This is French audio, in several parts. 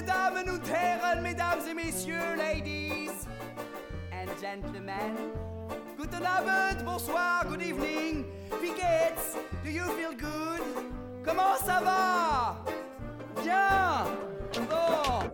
Damen und Herren, Mesdames et Messieurs, Ladies and Gentlemen. Guten Abend, bonsoir, good evening. Wie geht's? Do you feel good? Comment ça va? Bien. Bon.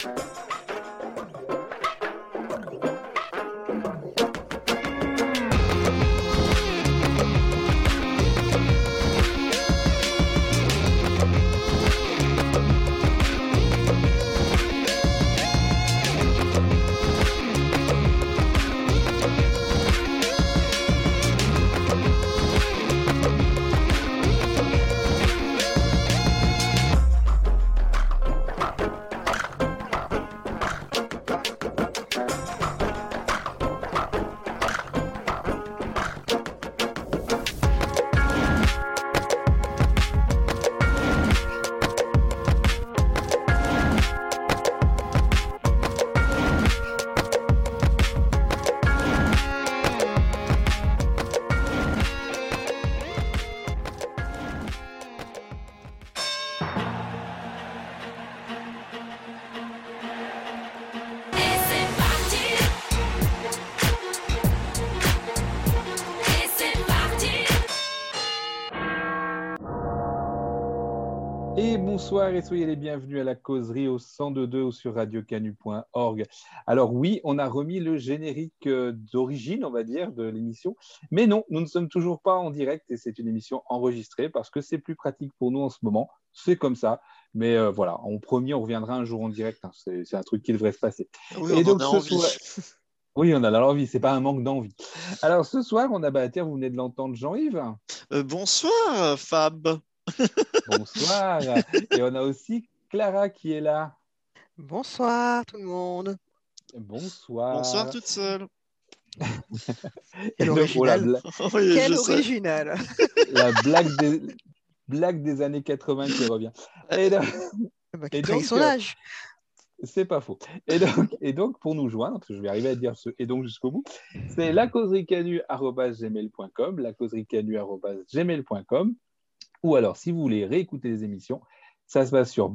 Et bonsoir et soyez les bienvenus à la causerie au 102.2 ou sur radiocanu.org. Alors oui, on a remis le générique d'origine, on va dire, de l'émission. Mais non, nous ne sommes toujours pas en direct et c'est une émission enregistrée parce que c'est plus pratique pour nous en ce moment. C'est comme ça. Mais voilà, on promet, on reviendra un jour en direct. Hein. C'est un truc qui devrait se passer. Oui, et on donc en a ce envie. soir... Oui, on a l'envie, c'est pas un manque d'envie. Alors ce soir, on a, tiens, vous venez de l'entendre, Jean-Yves. Bonsoir, Fab. Bonsoir. Et on a aussi Clara qui est là. Bonsoir tout le monde. Bonsoir. Bonsoir toute seule. Quel donc, voilà, original. Oui, Quel je sais. original. la blague des années 80 qui revient. Et donc, Qui trahit son âge. C'est pas faux. Et donc, pour nous joindre, parce que je vais arriver à dire ce et donc jusqu'au bout, c'est lacausericanu@gmail.com, lacausericanu@gmail.com, ou alors si vous voulez réécouter les émissions, ça se passe sur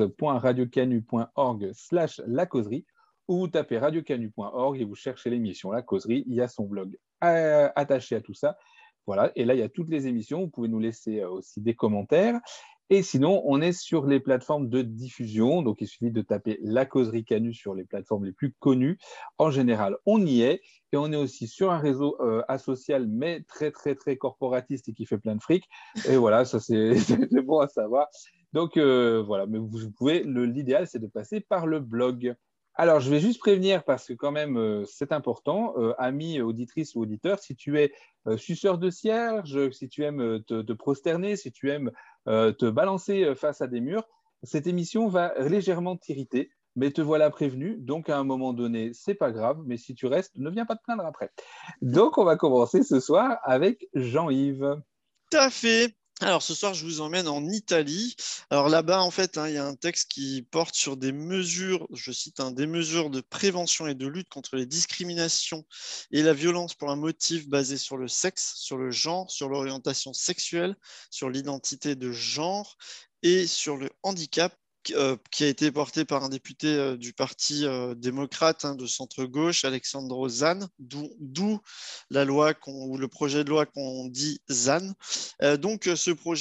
blogs.radiocanu.org/lacauserie, ou vous tapez radiocanu.org et vous cherchez l'émission La Causerie, il y a son blog attaché à tout ça. Voilà, et là, il y a toutes les émissions, vous pouvez nous laisser aussi des commentaires. Et sinon, on est sur les plateformes de diffusion, donc il suffit de taper La Causerie Canu sur les plateformes les plus connues. En général, on y est, et on est aussi sur un réseau asocial, mais très, très, très corporatiste et qui fait plein de fric. Et voilà, ça c'est bon à savoir. Donc voilà, mais vous pouvez, l'idéal, c'est de passer par le blog. Alors, je vais juste prévenir parce que quand même, c'est important. Amis, auditrices ou auditeurs, si tu es suceur de cierge, si tu aimes te prosterner, si tu aimes te balancer face à des murs, cette émission va légèrement t'irriter, mais te voilà prévenu. Donc, à un moment donné, c'est pas grave, mais si tu restes, ne viens pas te plaindre après. Donc, on va commencer ce soir avec Jean-Yves. Tout à fait. Alors ce soir, je vous emmène en Italie. Alors là-bas, en fait, il y a un texte qui porte sur des mesures, je cite, des mesures de prévention et de lutte contre les discriminations et la violence pour un motif basé sur le sexe, sur le genre, sur l'orientation sexuelle, sur l'identité de genre et sur le handicap, qui a été porté par un député du Parti démocrate de centre-gauche, Alessandro Zan, d'où la loi ou le projet de loi qu'on dit ZAN. Donc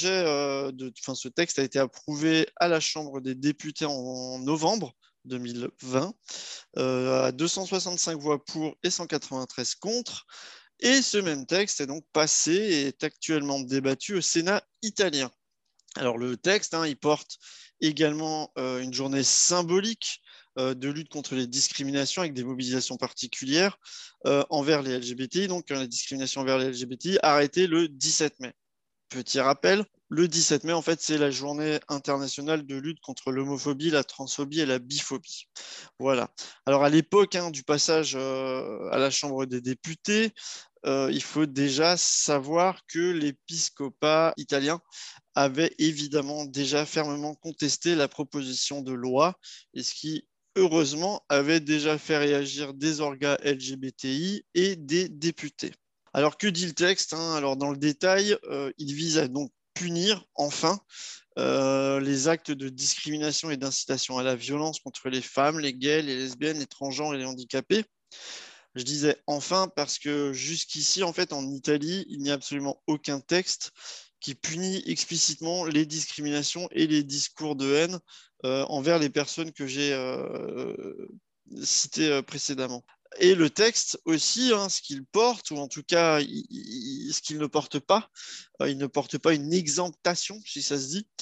ce texte a été approuvé à la Chambre des députés en novembre 2020, à 265 voix pour et 193 contre. Et ce même texte est donc passé et est actuellement débattu au Sénat italien. Alors le texte, il porte également une journée symbolique de lutte contre les discriminations avec des mobilisations particulières envers les LGBTI, donc les discriminations envers les LGBTI, arrêtées le 17 mai. Petit rappel, le 17 mai, en fait, c'est la journée internationale de lutte contre l'homophobie, la transphobie et la biphobie. Voilà. Alors à l'époque du passage à la Chambre des députés, il faut déjà savoir que l'épiscopat italien avait évidemment déjà fermement contesté la proposition de loi, et ce qui, heureusement, avait déjà fait réagir des orgas LGBTI et des députés. Alors, que dit le texte Alors, dans le détail, il vise à donc punir enfin les actes de discrimination et d'incitation à la violence contre les femmes, les gays, les lesbiennes, les transgenres et les handicapés. Je disais enfin parce que jusqu'ici, en fait, en Italie, il n'y a absolument aucun texte qui punit explicitement les discriminations et les discours de haine envers les personnes que j'ai citées précédemment. Et le texte aussi, ce qu'il porte, ou en tout cas ce qu'il ne porte pas, il ne porte pas une exemptation, si ça se dit,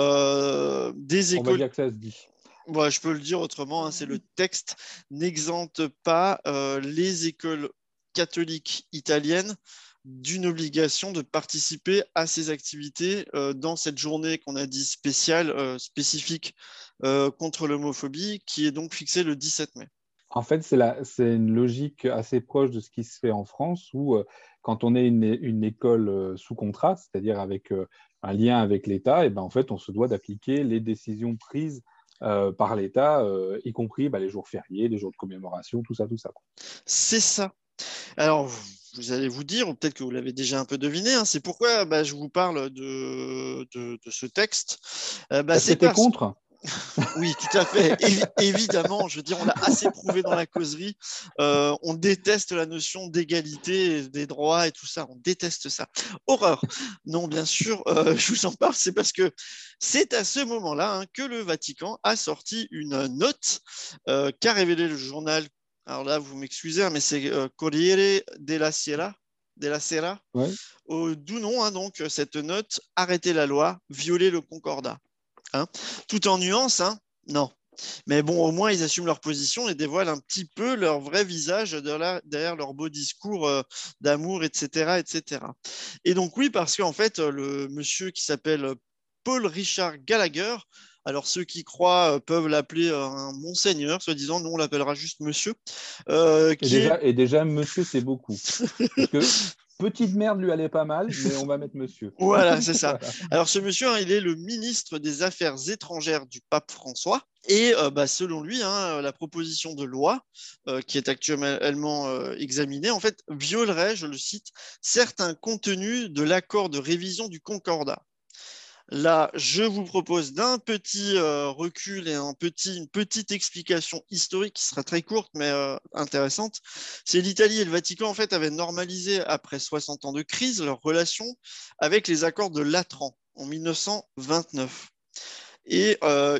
des écoles. On va dire que ça se dit. Ouais, je peux le dire autrement, c'est le texte n'exempte pas les écoles catholiques italiennes d'une obligation de participer à ces activités dans cette journée qu'on a dit spéciale, spécifique contre l'homophobie, qui est donc fixée le 17 mai. En fait, c'est une logique assez proche de ce qui se fait en France, où quand on est une école sous contrat, c'est-à-dire avec un lien avec l'État, et ben, en fait, on se doit d'appliquer les décisions prises par l'État, y compris les jours fériés, les jours de commémoration, tout ça. C'est ça. Alors, vous allez vous dire, ou peut-être que vous l'avez déjà un peu deviné, c'est pourquoi je vous parle de ce texte. C'est t'es contre ? Oui, tout à fait. Évidemment, je veux dire, on l'a assez prouvé dans la causerie. On déteste la notion d'égalité, des droits et tout ça. On déteste ça. Horreur. Non, bien sûr, je vous en parle, c'est parce que c'est à ce moment-là que le Vatican a sorti une note qu'a révélé le journal. Alors là, vous m'excusez, mais c'est Corriere della Sera. Ouais. D'où nom, donc, cette note, arrêter la loi, violer le concordat. Tout en nuance, non. Mais bon, au moins, ils assument leur position et dévoilent un petit peu leur vrai visage derrière leur beau discours d'amour, etc., etc. Et donc, oui, parce qu'en fait, le monsieur qui s'appelle Paul Richard Gallagher, alors ceux qui croient peuvent l'appeler un monseigneur, soi-disant, nous on l'appellera juste monsieur. Et déjà, monsieur, c'est beaucoup. Parce que petite merde lui allait pas mal, mais on va mettre monsieur. Voilà, c'est ça. Voilà. Alors ce monsieur, il est le ministre des Affaires étrangères du pape François. Et selon lui, la proposition de loi qui est actuellement examinée, en fait, violerait, je le cite, certains contenus de l'accord de révision du Concordat. Là, je vous propose d'un petit recul et une petite explication historique qui sera très courte mais intéressante. C'est l'Italie et le Vatican en fait avaient normalisé après 60 ans de crise leurs relations avec les accords de Latran en 1929. Et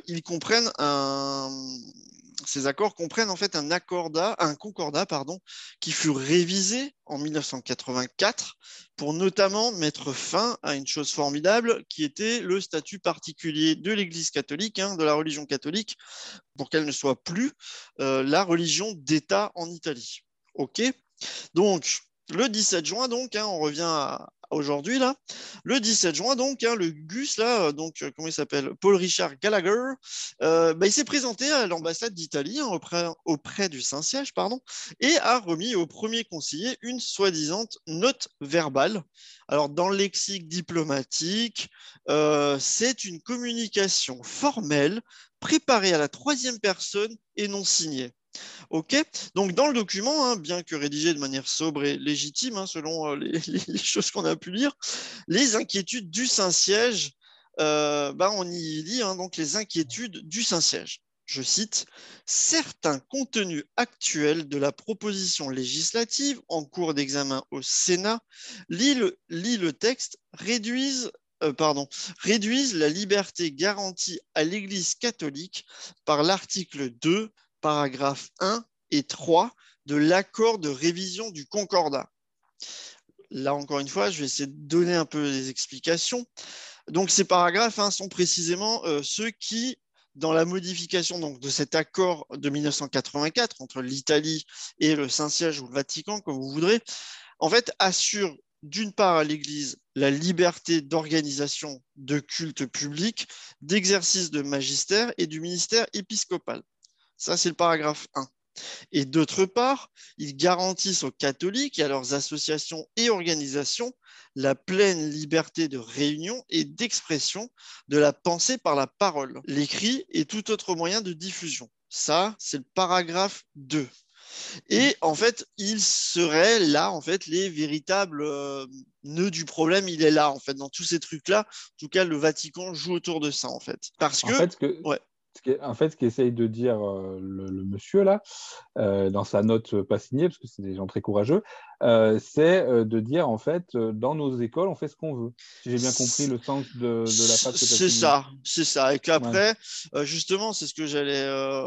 ces accords comprennent en fait un concordat qui fut révisé en 1984 pour notamment mettre fin à une chose formidable qui était le statut particulier de l'Église catholique, de la religion catholique, pour qu'elle ne soit plus la religion d'État en Italie. Ok ? Donc, le 17 juin, on revient à aujourd'hui, là. Le 17 juin, le Gus, là, comment il s'appelle ? Paul Richard Gallagher, il s'est présenté à l'ambassade d'Italie auprès du Saint-Siège, et a remis au premier conseiller une soi-disant note verbale. Alors, dans le lexique diplomatique, c'est une communication formelle préparée à la troisième personne et non signée. Ok, donc dans le document, bien que rédigé de manière sobre et légitime, selon les choses qu'on a pu lire, les inquiétudes du Saint-Siège, on y lit donc les inquiétudes du Saint-Siège. Je cite, certains contenus actuels de la proposition législative en cours d'examen au Sénat, lit le texte, réduisent la liberté garantie à l'Église catholique par l'article 2, paragraphes 1 et 3 de l'accord de révision du Concordat. Là, encore une fois, je vais essayer de donner un peu des explications. Donc, ces paragraphes sont précisément ceux qui, dans la modification de cet accord de 1984 entre l'Italie et le Saint-Siège ou le Vatican, comme vous voudrez, en fait, assurent d'une part à l'Église la liberté d'organisation de culte public, d'exercice de magistère et du ministère épiscopal. Ça, c'est le paragraphe 1. Et d'autre part, ils garantissent aux catholiques et à leurs associations et organisations la pleine liberté de réunion et d'expression de la pensée par la parole, l'écrit et tout autre moyen de diffusion. Ça, c'est le paragraphe 2. Et en fait, il serait là, en fait, les véritables nœuds du problème, il est là, en fait, dans tous ces trucs-là. En tout cas, le Vatican joue autour de ça, en fait. Parce En que, fait, ouais, ce qu'essaye de dire le monsieur là, dans sa note pas signée, parce que c'est des gens très courageux, c'est de dire en fait, dans nos écoles, on fait ce qu'on veut. Si j'ai bien compris le sens de la phrase que tu as soulignée. c'est ça. Et Ouais. qu'après, justement, c'est ce que j'allais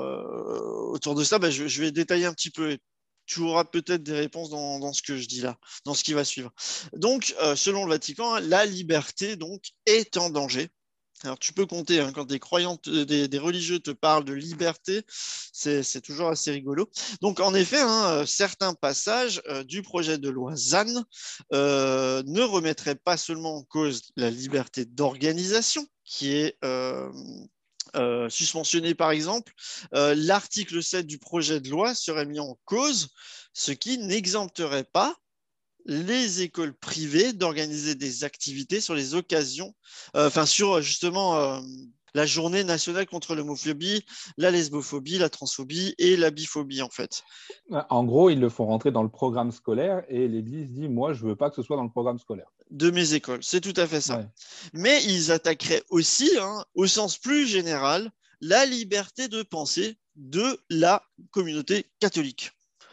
autour de ça, je vais détailler un petit peu. Et tu auras peut-être des réponses dans ce que je dis là, dans ce qui va suivre. Donc, selon le Vatican, hein, la liberté donc est en danger. Alors, tu peux compter, hein, quand des croyants, des religieux te parlent de liberté, c'est toujours assez rigolo. Donc, en effet, hein, certains passages du projet de loi ZAN ne remettraient pas seulement en cause la liberté d'organisation, qui est suspensionnée par exemple. L'article 7 du projet de loi serait mis en cause, ce qui n'exempterait pas les écoles privées d'organiser des activités sur les occasions, sur justement la journée nationale contre l'homophobie, la lesbophobie, la transphobie et la biphobie en fait. En gros, ils le font rentrer dans le programme scolaire et l'Église dit, moi, je veux pas que ce soit dans le programme scolaire. De mes écoles, c'est tout à fait ça. Ouais. Mais ils attaqueraient aussi, hein, au sens plus général, la liberté de pensée de la communauté catholique.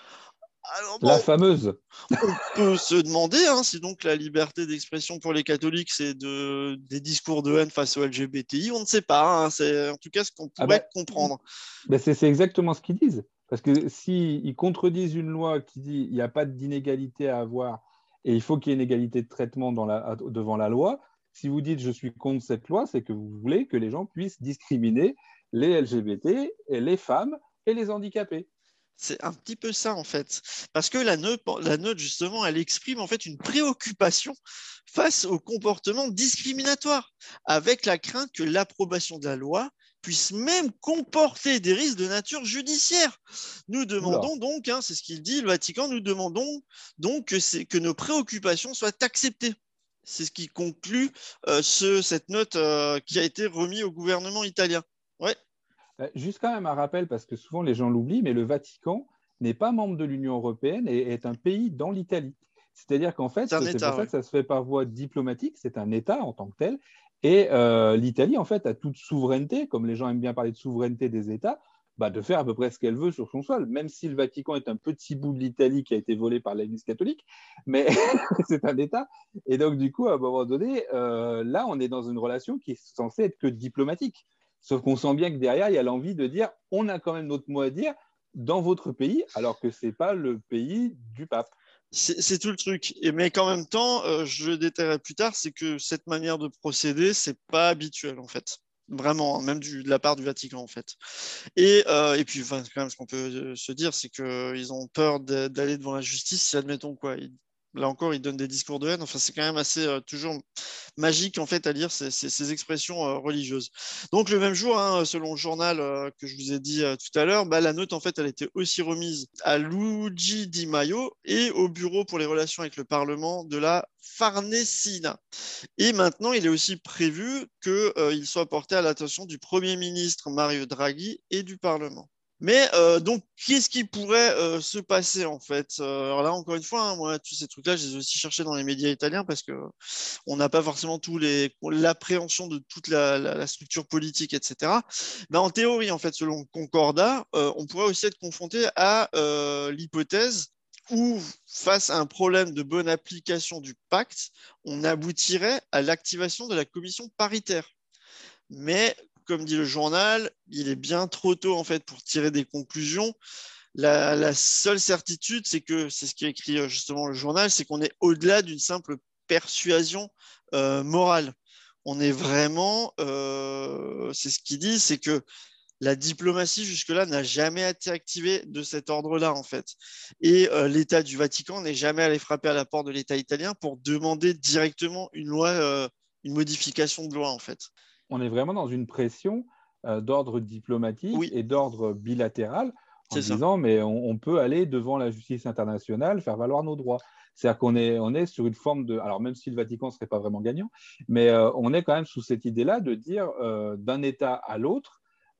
Alors bon, La fameuse. on peut se demander hein, si donc la liberté d'expression pour les catholiques, c'est des discours de haine face aux LGBTI. On ne sait pas. Hein, c'est en tout cas ce qu'on pourrait comprendre. C'est exactement ce qu'ils disent. Parce que s'ils contredisent une loi qui dit qu'il n'y a pas d'inégalité à avoir et il faut qu'il y ait une égalité de traitement devant la loi, si vous dites je suis contre cette loi, c'est que vous voulez que les gens puissent discriminer les LGBT, et les femmes et les handicapés. C'est un petit peu ça en fait, parce que la note justement, elle exprime en fait une préoccupation face au comportement discriminatoire, avec la crainte que l'approbation de la loi puisse même comporter des risques de nature judiciaire. Nous demandons donc, hein, c'est ce qu'il dit, le Vatican, nous demandons donc que nos préoccupations soient acceptées. C'est ce qui conclut cette note qui a été remise au gouvernement italien. Ouais. Juste quand même un rappel, parce que souvent les gens l'oublient, mais le Vatican n'est pas membre de l'Union européenne et est un pays dans l'Italie. C'est-à-dire qu'en fait, c'est pour ça que ça se fait par voie diplomatique, c'est un État en tant que tel. Et l'Italie, en fait, a toute souveraineté, comme les gens aiment bien parler de souveraineté des États, de faire à peu près ce qu'elle veut sur son sol, même si le Vatican est un petit bout de l'Italie qui a été volé par l'Église catholique, mais c'est un État. Et donc, du coup, à un moment donné, là, on est dans une relation qui est censée être que diplomatique. Sauf qu'on sent bien que derrière, il y a l'envie de dire on a quand même notre mot à dire dans votre pays, alors que ce n'est pas le pays du pape. C'est tout le truc. Mais qu'en même temps, je le détaillerai plus tard, c'est que cette manière de procéder, c'est pas habituel en fait. Vraiment, hein, même de la part du Vatican en fait. Et puis, quand même, ce qu'on peut se dire, c'est qu'ils ont peur d'aller devant la justice si, admettons, quoi, là encore, ils donnent des discours de haine. Enfin, c'est quand même assez toujours magique en fait à lire ces expressions religieuses. Donc le même jour, hein, selon le journal que je vous ai dit tout à l'heure, la note en fait elle était aussi remise à Luigi Di Maio et au bureau pour les relations avec le Parlement de la Farnesina. Et maintenant, il est aussi prévu qu'il soit porté à l'attention du Premier ministre Mario Draghi et du Parlement. Mais donc, qu'est-ce qui pourrait se passer en fait alors là, encore une fois, hein, moi, tous ces trucs-là, je les ai aussi cherchés dans les médias italiens parce qu'on n'a pas forcément l'appréhension de toute la structure politique, etc. Mais en théorie, en fait, selon le Concordat, on pourrait aussi être confronté à l'hypothèse où, face à un problème de bonne application du pacte, on aboutirait à l'activation de la commission paritaire. Mais comme dit le journal, il est bien trop tôt en fait pour tirer des conclusions. La seule certitude, c'est ce qui écrit justement le journal, c'est qu'on est au-delà d'une simple persuasion morale. On est vraiment, c'est ce qu'il dit, c'est que la diplomatie jusque-là n'a jamais été activée de cet ordre-là en fait. Et l'État du Vatican n'est jamais allé frapper à la porte de l'État italien pour demander directement une loi, une modification de loi en fait. On est vraiment dans une pression d'ordre diplomatique et d'ordre bilatéral en disant mais on peut aller devant la justice internationale, faire valoir nos droits. C'est-à-dire qu'on est sur une forme de… Alors même si le Vatican ne serait pas vraiment gagnant, mais on est quand même sous cette idée-là de dire d'un État à l'autre,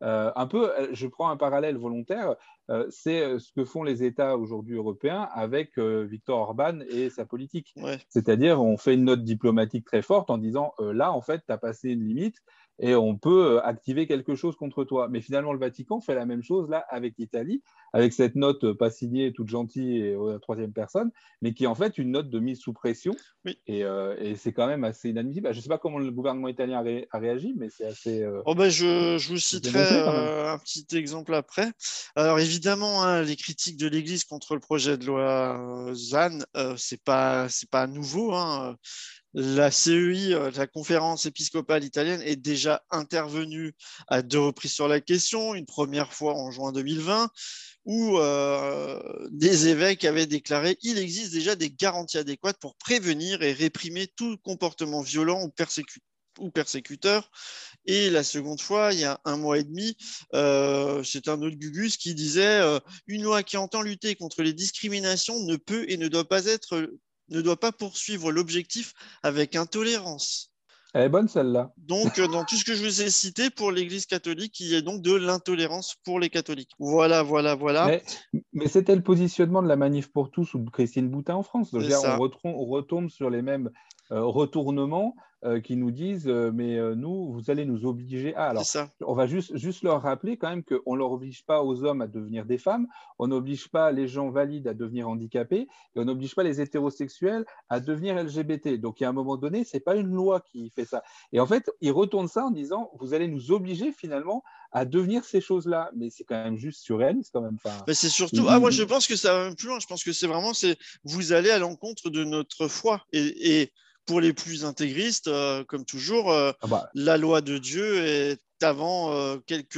Un peu, je prends un parallèle volontaire, c'est ce que font les États aujourd'hui européens avec Viktor Orban et sa politique. Ouais. C'est-à-dire, on fait une note diplomatique très forte en disant là, en fait, tu as passé une limite et on peut activer quelque chose contre toi. Mais finalement, le Vatican fait la même chose là avec l'Italie, avec cette note pas signée, toute gentille et à la troisième personne, mais qui est en fait une note de mise sous pression. Oui. Et c'est quand même assez inadmissible. Je ne sais pas comment le gouvernement italien a réagi, mais c'est assez. Je vous citerai un petit exemple après. Alors évidemment, hein, les critiques de l'Église contre le projet de loi ZAN, c'est pas nouveau. Hein. La CEI, la conférence épiscopale italienne, est déjà intervenue à 2 reprises sur la question, une première fois en juin 2020, où des évêques avaient déclaré qu'il existe déjà des garanties adéquates pour prévenir et réprimer tout comportement violent ou persécuteur. Et la seconde fois, il y a 1 mois et demi, c'est un autre Gugus qui disait une loi qui entend lutter contre les discriminations ne peut et ne doit pas poursuivre l'objectif avec intolérance. Elle est bonne celle-là. Donc, dans tout ce que je vous ai cité pour l'Église catholique, il y a donc de l'intolérance pour les catholiques. Voilà. Mais c'était le positionnement de la Manif pour tous ou de Christine Boutin en France. Donc, on retombe sur les mêmes retournements qui nous disent mais nous, vous allez nous obliger à. Alors, on va juste leur rappeler quand même qu'on ne leur oblige pas aux hommes à devenir des femmes, on n'oblige pas les gens valides à devenir handicapés et on n'oblige pas les hétérosexuels à devenir LGBT. Donc, il y a un moment donné, ce n'est pas une loi qui fait ça. Et en fait, ils retournent ça en disant vous allez nous obliger finalement à devenir ces choses-là. Mais c'est quand même juste surréaliste quand même. Enfin, mais c'est surtout, moi je pense que ça va même plus loin. Je pense que c'est vraiment, vous allez à l'encontre de notre foi. Et pour les plus intégristes, comme toujours, la loi de Dieu est avant quelques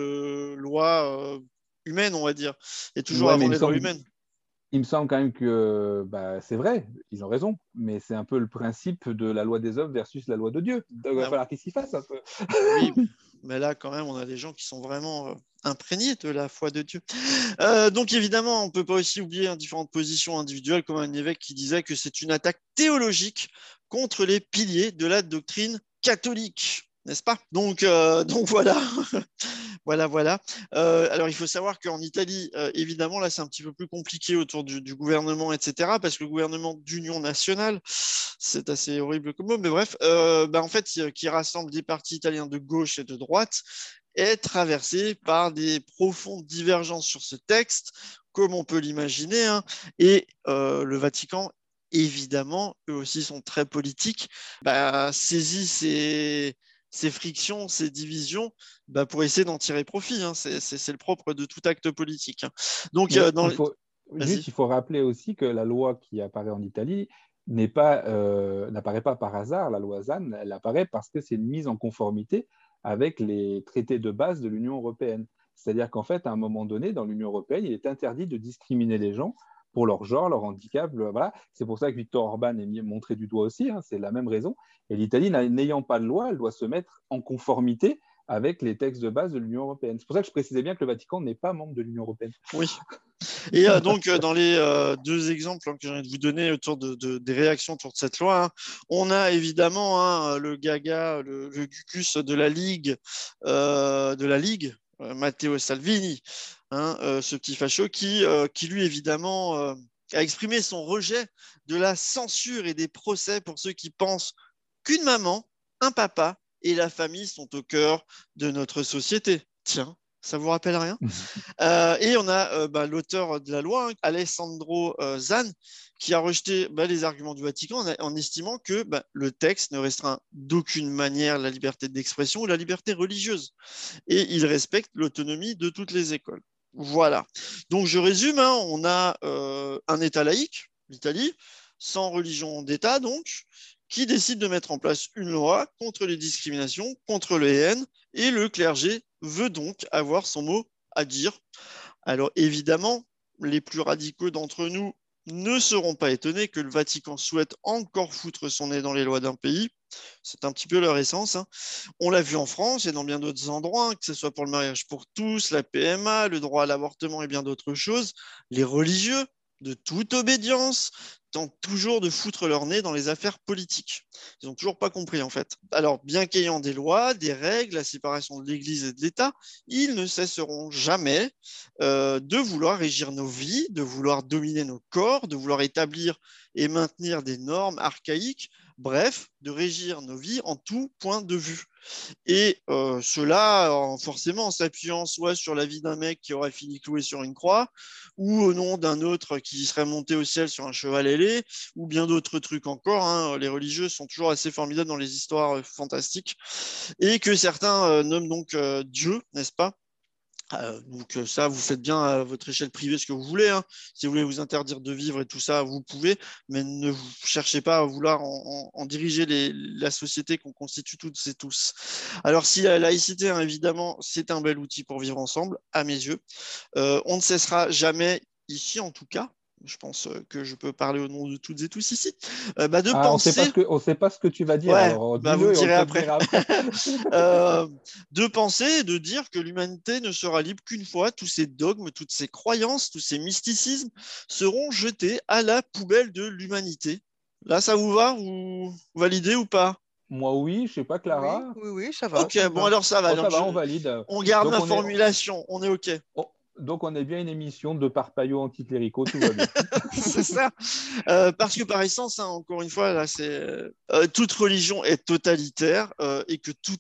lois humaines, on va dire, et toujours avant les lois humaines. Il me semble quand même que c'est vrai, ils ont raison, mais c'est un peu le principe de la loi des hommes versus la loi de Dieu. Il va falloir qu'ils s'y fassent un peu. Oui, mais là, quand même, on a des gens qui sont vraiment imprégnés de la foi de Dieu. Donc, évidemment, on ne peut pas aussi oublier différentes positions individuelles, comme un évêque qui disait que c'est une attaque théologique contre les piliers de la doctrine catholique. N'est-ce pas ? Donc voilà. Voilà. Alors, il faut savoir qu'en Italie, évidemment, là, c'est un petit peu plus compliqué autour du gouvernement, etc., parce que le gouvernement d'union nationale, c'est assez horrible comme mot, mais bref, en fait, qui rassemble des partis italiens de gauche et de droite, est traversé par des profondes divergences sur ce texte, comme on peut l'imaginer, hein, et le Vatican, évidemment, eux aussi sont très politiques, saisit ces frictions, ces divisions, pour essayer d'en tirer profit. Hein. C'est le propre de tout acte politique. Hein. Donc, il faut rappeler aussi que la loi qui apparaît en Italie n'apparaît pas par hasard, la loi ZAN, elle apparaît parce que c'est une mise en conformité avec les traités de base de l'Union européenne. C'est-à-dire qu'en fait, à un moment donné, dans l'Union européenne, il est interdit de discriminer les gens pour leur genre, leur handicap. Voilà. C'est pour ça que Viktor Orban est montré du doigt aussi, hein, c'est la même raison. Et l'Italie, n'ayant pas de loi, elle doit se mettre en conformité avec les textes de base de l'Union européenne. C'est pour ça que je précisais bien que le Vatican n'est pas membre de l'Union européenne. Oui. Et donc, dans les 2 exemples que je viens de vous donner autour des réactions autour de cette loi, hein, on a évidemment le gaga, le gugus de la Ligue, Matteo Salvini, hein, ce petit facho qui lui, évidemment, a exprimé son rejet de la censure et des procès pour ceux qui pensent qu'une maman, un papa et la famille sont au cœur de notre société. Tiens, ça vous rappelle rien ? Et on a l'auteur de la loi, hein, Alessandro Zan, qui a rejeté les arguments du Vatican en estimant que le texte ne restreint d'aucune manière la liberté d'expression ou la liberté religieuse. Et il respecte l'autonomie de toutes les écoles. Voilà. Donc, je résume, hein, on a un État laïque, l'Italie, sans religion d'État, donc, qui décide de mettre en place une loi contre les discriminations, contre les haines, et le clergé veut donc avoir son mot à dire. Alors évidemment, les plus radicaux d'entre nous ne seront pas étonnés que le Vatican souhaite encore foutre son nez dans les lois d'un pays. C'est un petit peu leur essence. Hein. On l'a vu en France et dans bien d'autres endroits, hein, que ce soit pour le mariage pour tous, la PMA, le droit à l'avortement et bien d'autres choses. Les religieux de toute obédience, tentent toujours de foutre leur nez dans les affaires politiques. Ils n'ont toujours pas compris, en fait. Alors, bien qu'ayant des lois, des règles, la séparation de l'Église et de l'État, ils ne cesseront jamais de vouloir régir nos vies, de vouloir dominer nos corps, de vouloir établir et maintenir des normes archaïques, bref, de régir nos vies en tout point de vue. Et cela, forcément, en s'appuyant soit sur la vie d'un mec qui aurait fini cloué sur une croix, ou au nom d'un autre qui serait monté au ciel sur un cheval ailé, ou bien d'autres trucs encore. Hein. Les religieux sont toujours assez formidables dans les histoires fantastiques, et que certains nomment donc Dieu, n'est-ce pas? Donc ça, vous faites bien à votre échelle privée ce que vous voulez. Hein. Si vous voulez vous interdire de vivre et tout ça, vous pouvez, mais ne vous cherchez pas à vouloir en diriger la société qu'on constitue toutes et tous. Alors si la laïcité, hein, évidemment, c'est un bel outil pour vivre ensemble, à mes yeux. On ne cessera jamais, ici en tout cas, je pense que je peux parler au nom de toutes et tous ici, de penser... On ne sait pas ce que tu vas dire, ouais, alors vous me direz après. De penser et de dire que l'humanité ne sera libre qu'une fois, tous ces dogmes, toutes ces croyances, tous ces mysticismes seront jetés à la poubelle de l'humanité. Là, ça vous va? Vous validez ou pas? Moi, oui, je ne sais pas, Clara. Oui, ça va. Ok, ça bon, va. alors ça va. Bon, ça va, on valide. On garde ma formulation, on est ok. Donc, on est bien une émission de parpaillots anticléricaux, tout va bien. C'est ça. Parce que par essence, hein, encore une fois, là, toute religion est totalitaire et que tout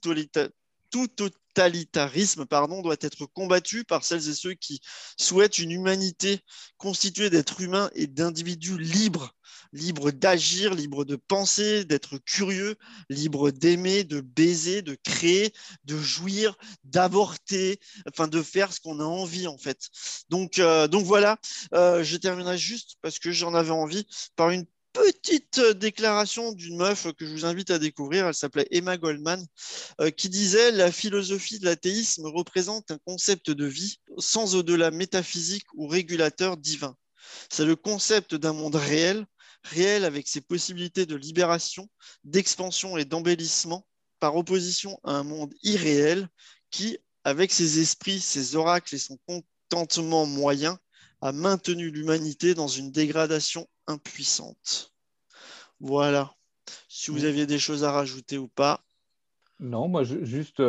totalitarisme doit être combattu par celles et ceux qui souhaitent une humanité constituée d'êtres humains et d'individus libres d'agir, libres de penser, d'être curieux, libres d'aimer, de baiser, de créer, de jouir, d'avorter, enfin de faire ce qu'on a envie en fait. Donc voilà, je terminerai juste parce que j'en avais envie par une petite déclaration d'une meuf que je vous invite à découvrir. Elle s'appelait Emma Goldman, qui disait « La philosophie de l'athéisme représente un concept de vie sans au-delà métaphysique ou régulateur divin. C'est le concept d'un monde réel avec ses possibilités de libération, d'expansion et d'embellissement, par opposition à un monde irréel qui, avec ses esprits, ses oracles et son contentement moyen, a maintenu l'humanité dans une dégradation impuissante. » Voilà. Si vous aviez des choses à rajouter ou pas. Non, moi, juste,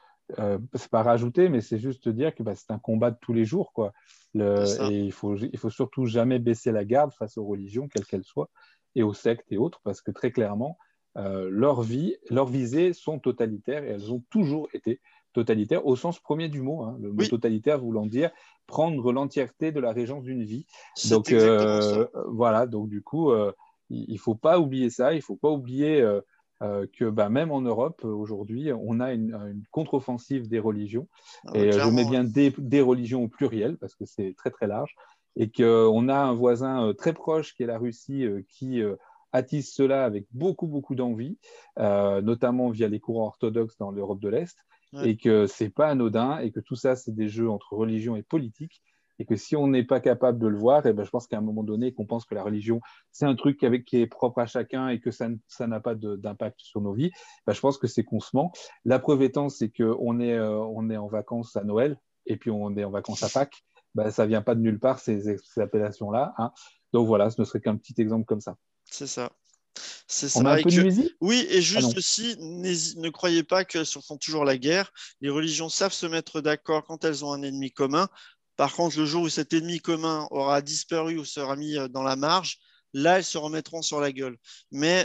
c'est pas rajouter, mais c'est juste dire que c'est un combat de tous les jours, quoi. Et il faut surtout jamais baisser la garde face aux religions, quelles qu'elles soient, et aux sectes et autres, parce que très clairement, leurs visées sont totalitaires et elles ont toujours été totalitaires au sens premier du mot. Hein, le mot totalitaire voulant dire prendre l'entièreté de la régence d'une vie. Donc voilà, donc du coup, il ne faut pas oublier ça, il ne faut pas oublier que même en Europe, aujourd'hui, on a une contre-offensive des religions. Et je mets bien des religions au pluriel, parce que c'est très, très large. Et qu'on a un voisin très proche, qui est la Russie, qui attise cela avec beaucoup, beaucoup d'envie, notamment via les courants orthodoxes dans l'Europe de l'Est, et que ce n'est pas anodin, et que tout ça, c'est des jeux entre religion et politique. Et que si on n'est pas capable de le voir, je pense qu'à un moment donné, qu'on pense que la religion, c'est un truc qui est propre à chacun et que ça n'a pas d'impact sur nos vies, je pense que c'est qu'on se ment. La preuve étant, c'est qu'on est en vacances à Noël et puis on est en vacances à Pâques. Ça ne vient pas de nulle part, ces appellations-là. Hein. Donc voilà, ce ne serait qu'un petit exemple comme ça. C'est ça. On a un peu de musique ? Oui, et juste aussi, ne croyez pas qu'elles se font toujours la guerre. Les religions savent se mettre d'accord quand elles ont un ennemi commun. Par contre, le jour où cet ennemi commun aura disparu ou sera mis dans la marge, là, elles se remettront sur la gueule. Mais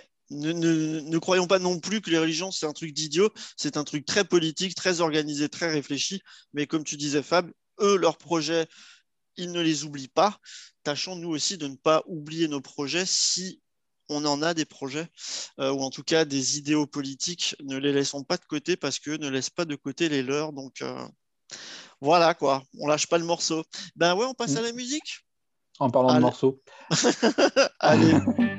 ne croyons pas non plus que les religions, c'est un truc d'idiot. C'est un truc très politique, très organisé, très réfléchi. Mais comme tu disais, Fab, eux, leurs projets, ils ne les oublient pas. Tâchons, nous aussi, de ne pas oublier nos projets si on en a des projets, ou en tout cas des idéaux politiques. Ne les laissons pas de côté parce qu'eux ne laissent pas de côté les leurs. Donc... voilà quoi, on lâche pas le morceau. On passe à la musique. En parlant de morceaux. Allez.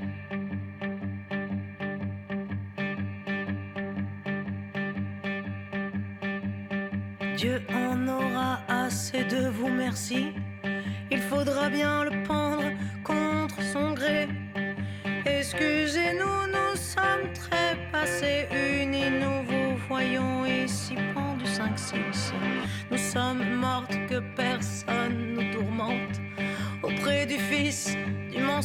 Dieu en aura assez de vous, merci. Il faudra bien le pendre contre son gré. Excusez-nous, nous sommes trépassés, unis, nous vous voyons ici pendus 5-6. Nous sommes mortes que personne nous tourmente. Auprès du Fils,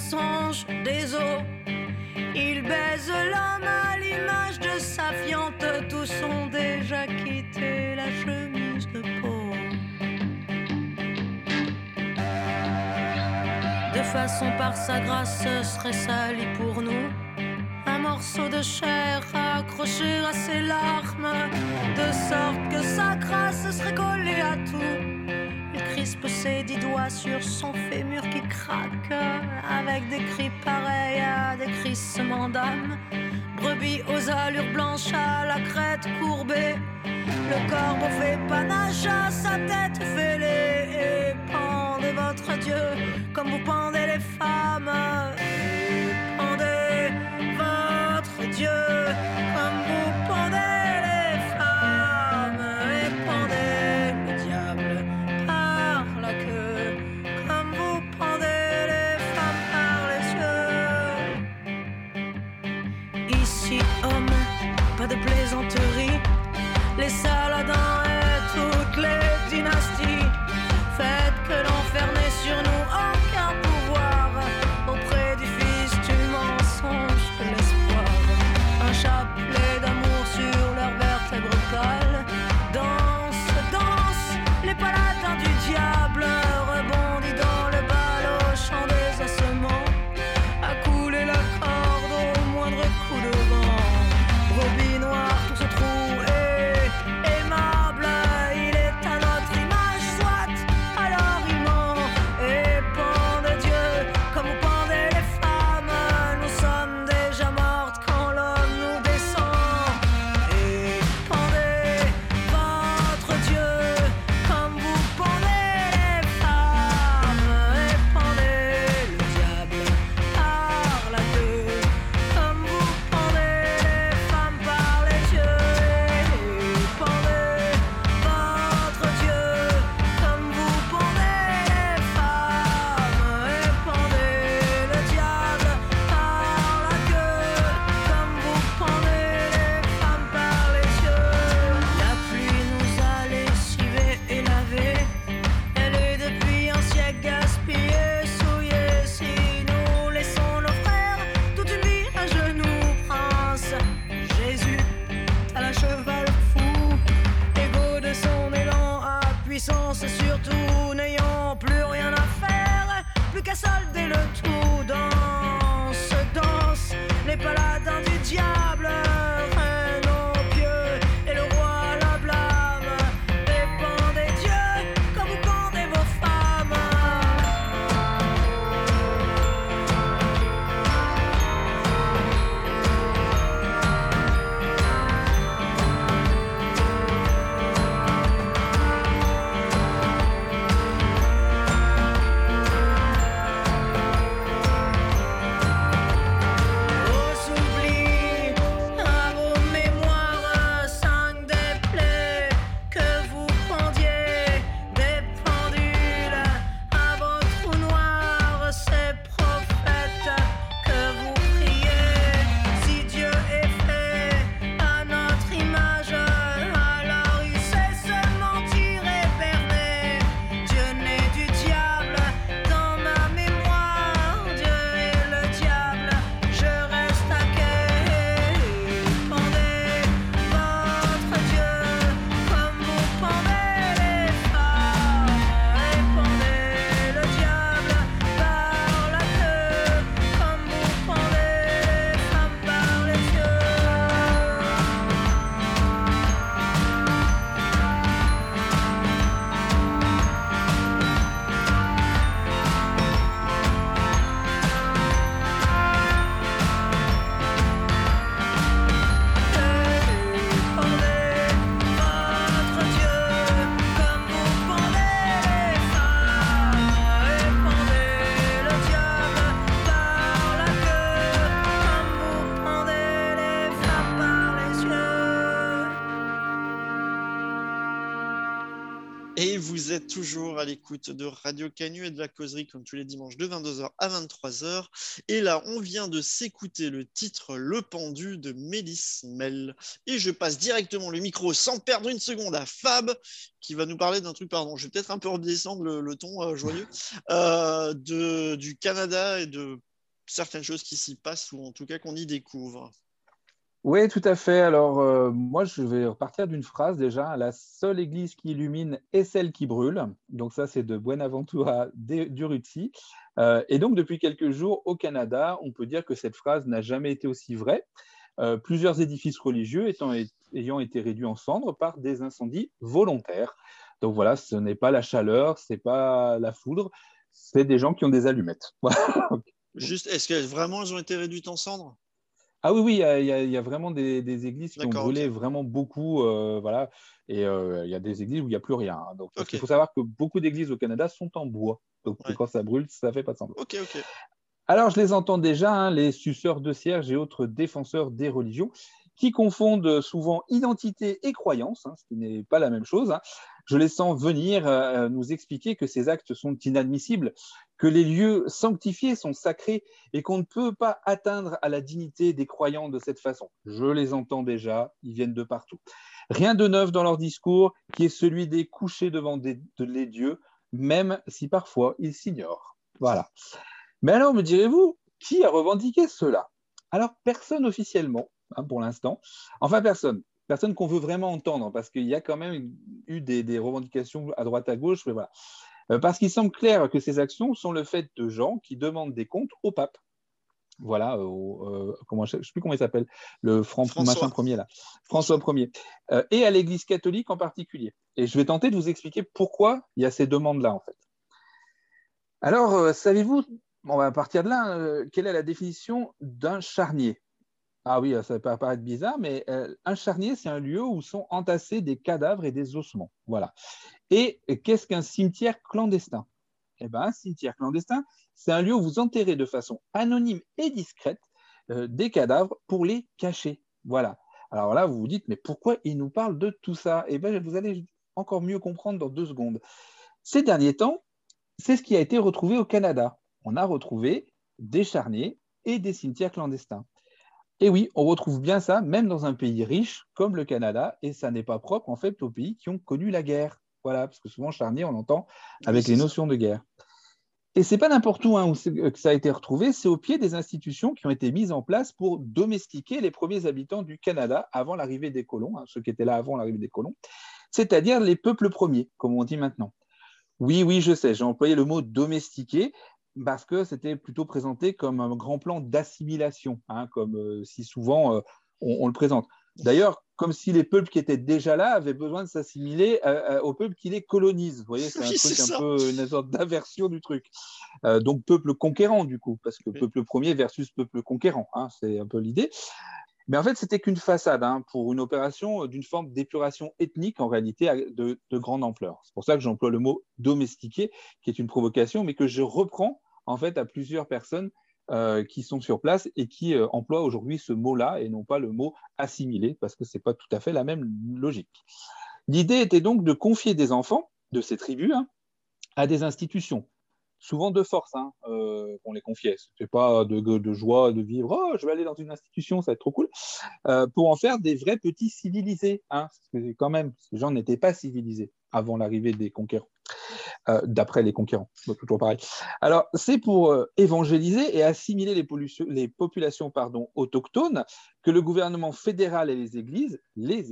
mensonge des eaux. Il baise l'homme à l'image de sa fiente. Tous ont déjà quitté la chemise de peau. De façon par sa grâce serait sali pour nous. Un morceau de chair accroché à ses larmes, de sorte que sa grâce serait collée à tout. Il crispe ses 10 doigts sur son fémur qui craque, avec des cris pareils à des crissements d'âme. Brebis aux allures blanches à la crête courbée, le corbeau fait panache à sa tête fêlée. Et pendez votre Dieu comme vous pendez les femmes. Pendez votre Dieu comme vous pendez les femmes. Et pendez le diable par la queue comme vous pendez les femmes par les yeux. Ici, homme, pas de plaisanterie. Les Saladins et toutes les dynasties. Faites que l'enfer n'ait sur nous aucun pouvoir. Auprès du fils du mensonge de l'espoir. Un chapelet d'amour sur leurs vertèbres pâles. Danse, danse, les paladins du diable. Rebondis dans le bal au chant des ossements. À couler la corde au moindre coup de vent. Brebis noire, tout ce trou est aimable. Il est à notre image, soit alors il ment. Et pendez Dieu comme vous pendez les femmes. Nous sommes déjà mortes quand l'homme nous descend. Et pendez votre Dieu comme vous pendez les femmes. Et pendez le diable par la queue comme vous pendez les femmes par les yeux. Et pendez votre Dieu comme vous pendez les femmes. Et pendez le diable par la queue comme vous pendez les femmes par les yeux. La pluie nous a lessivés et lavés. Elle est depuis un siècle gaspillée, souillée. Si nous laissons nos frères toute une vie à genoux, prince Jésus, à la cheval fou, égo de son élan à puissance, surtout n'ayant plus rien à faire, plus qu'à solder le tout. Danse, danse, les paladins du diable, reine aux pieux et le roi la blâme. Et pendez Dieu comme vous pendez vos femmes. Au s'oublie, à vos mémoires, 5 des plaies que vous pendiez, des pendules à vos trous noirs, ces prophètes que vous priez. Si Dieu est fait à notre image, alors il sait se mentir et berner. Dieu n'est du diable dans ma mémoire. Dieu est le diable, je reste à quai. Pendez votre Dieu comme vous pendez les femmes. Et pendez le diable par la queue comme vous pendez les femmes par les yeux. Pendez votre Dieu comme vous pendez les femmes. Et pendez le diable par la queue comme vous pendez les femmes par les yeux. Et vous êtes toujours à l'écoute de Radio Canu et de la causerie comme tous les dimanches de 22h à 23h. Et là, on vient de s'écouter le titre Le Pendu de Mélisse Mel. Et je passe directement le micro sans perdre une seconde à Fab qui va nous parler d'un truc, pardon, je vais peut-être un peu redescendre le ton joyeux, du Canada et de certaines choses qui s'y passent ou en tout cas qu'on y découvre. Oui, tout à fait. Alors, moi, je vais repartir d'une phrase déjà. La seule église qui illumine est celle qui brûle. Donc, ça, c'est de Buenaventura Durruti. Et donc, depuis quelques jours, au Canada, on peut dire que cette phrase n'a jamais été aussi vraie. Plusieurs édifices religieux ayant été réduits en cendres par des incendies volontaires. Donc, voilà, ce n'est pas la chaleur, ce n'est pas la foudre, c'est des gens qui ont des allumettes. Juste, est-ce que vraiment elles ont été réduites en cendres? Ah oui, il y a vraiment des églises qui ont brûlé vraiment beaucoup, voilà. Et il y a des églises où il n'y a plus rien. Donc, parce qu'il faut savoir que beaucoup d'églises au Canada sont en bois. Donc, quand ça brûle, ça ne fait pas semblant. Ok. Alors, je les entends déjà, hein, les suceurs de cierges et autres défenseurs des religions, qui confondent souvent identité et croyance, hein, ce qui n'est pas la même chose. Hein. Je les sens venir nous expliquer que ces actes sont inadmissibles, que les lieux sanctifiés sont sacrés et qu'on ne peut pas atteindre à la dignité des croyants de cette façon. Je les entends déjà, ils viennent de partout. Rien de neuf dans leur discours, qui est celui des couchés devant les dieux, même si parfois ils s'ignorent. Voilà. Mais alors, me direz-vous, qui a revendiqué cela? Alors, personne officiellement, hein, pour l'instant. Enfin, personne qu'on veut vraiment entendre, parce qu'il y a quand même eu des revendications à droite à gauche, mais voilà. Parce qu'il semble clair que ces actions sont le fait de gens qui demandent des comptes au pape. Voilà, je ne sais plus comment il s'appelle, le machin premier là, François Ier, et à l'Église catholique en particulier. Et je vais tenter de vous expliquer pourquoi il y a ces demandes-là, en fait. Alors, savez-vous, on va partir de là, quelle est la définition d'un charnier? Ah oui, ça peut paraître bizarre, mais un charnier, c'est un lieu où sont entassés des cadavres et des ossements. Voilà. Et qu'est-ce qu'un cimetière clandestin? Eh bien, un cimetière clandestin, c'est un lieu où vous enterrez de façon anonyme et discrète des cadavres pour les cacher. Voilà. Alors là, vous vous dites, mais pourquoi il nous parle de tout ça? Eh bien, vous allez encore mieux comprendre dans 2 secondes. Ces derniers temps, c'est ce qui a été retrouvé au Canada. On a retrouvé des charniers et des cimetières clandestins. Et oui, on retrouve bien ça, même dans un pays riche comme le Canada, et ça n'est pas propre en fait aux pays qui ont connu la guerre. Voilà, parce que souvent charnier, on entend avec les notions de guerre. Et c'est pas n'importe où, où que ça a été retrouvé, c'est au pied des institutions qui ont été mises en place pour domestiquer les premiers habitants du Canada avant l'arrivée des colons, hein, ceux qui étaient là avant l'arrivée des colons, c'est-à-dire les peuples premiers, comme on dit maintenant. Oui, je sais, j'ai employé le mot domestiquer parce que c'était plutôt présenté comme un grand plan d'assimilation, hein, comme si souvent on le présente. D'ailleurs, comme si les peuples qui étaient déjà là avaient besoin de s'assimiler aux peuples qui les colonisent. Vous voyez, c'est un peu une sorte d'aversion du truc. Donc, peuple conquérant, du coup, parce que peuple premier versus peuple conquérant, hein, c'est un peu l'idée. Mais en fait, c'était qu'une façade pour une opération d'une forme d'épuration ethnique, en réalité, de grande ampleur. C'est pour ça que j'emploie le mot domestiquer, qui est une provocation, mais que je reprends en fait à plusieurs personnes qui sont sur place et qui emploient aujourd'hui ce mot-là et non pas le mot assimiler, parce que ce n'est pas tout à fait la même logique. L'idée était donc de confier des enfants de ces tribus à des institutions, souvent de force, qu'on les confiait. Ce n'était pas de joie de vivre « Oh, je vais aller dans une institution, ça va être trop cool », pour en faire des vrais petits civilisés. Parce que quand même, ces gens n'étaient pas civilisés avant l'arrivée des conquérants. D'après les conquérants, donc toujours pareil. Alors, c'est pour évangéliser et assimiler les populations autochtones que le gouvernement fédéral et les églises,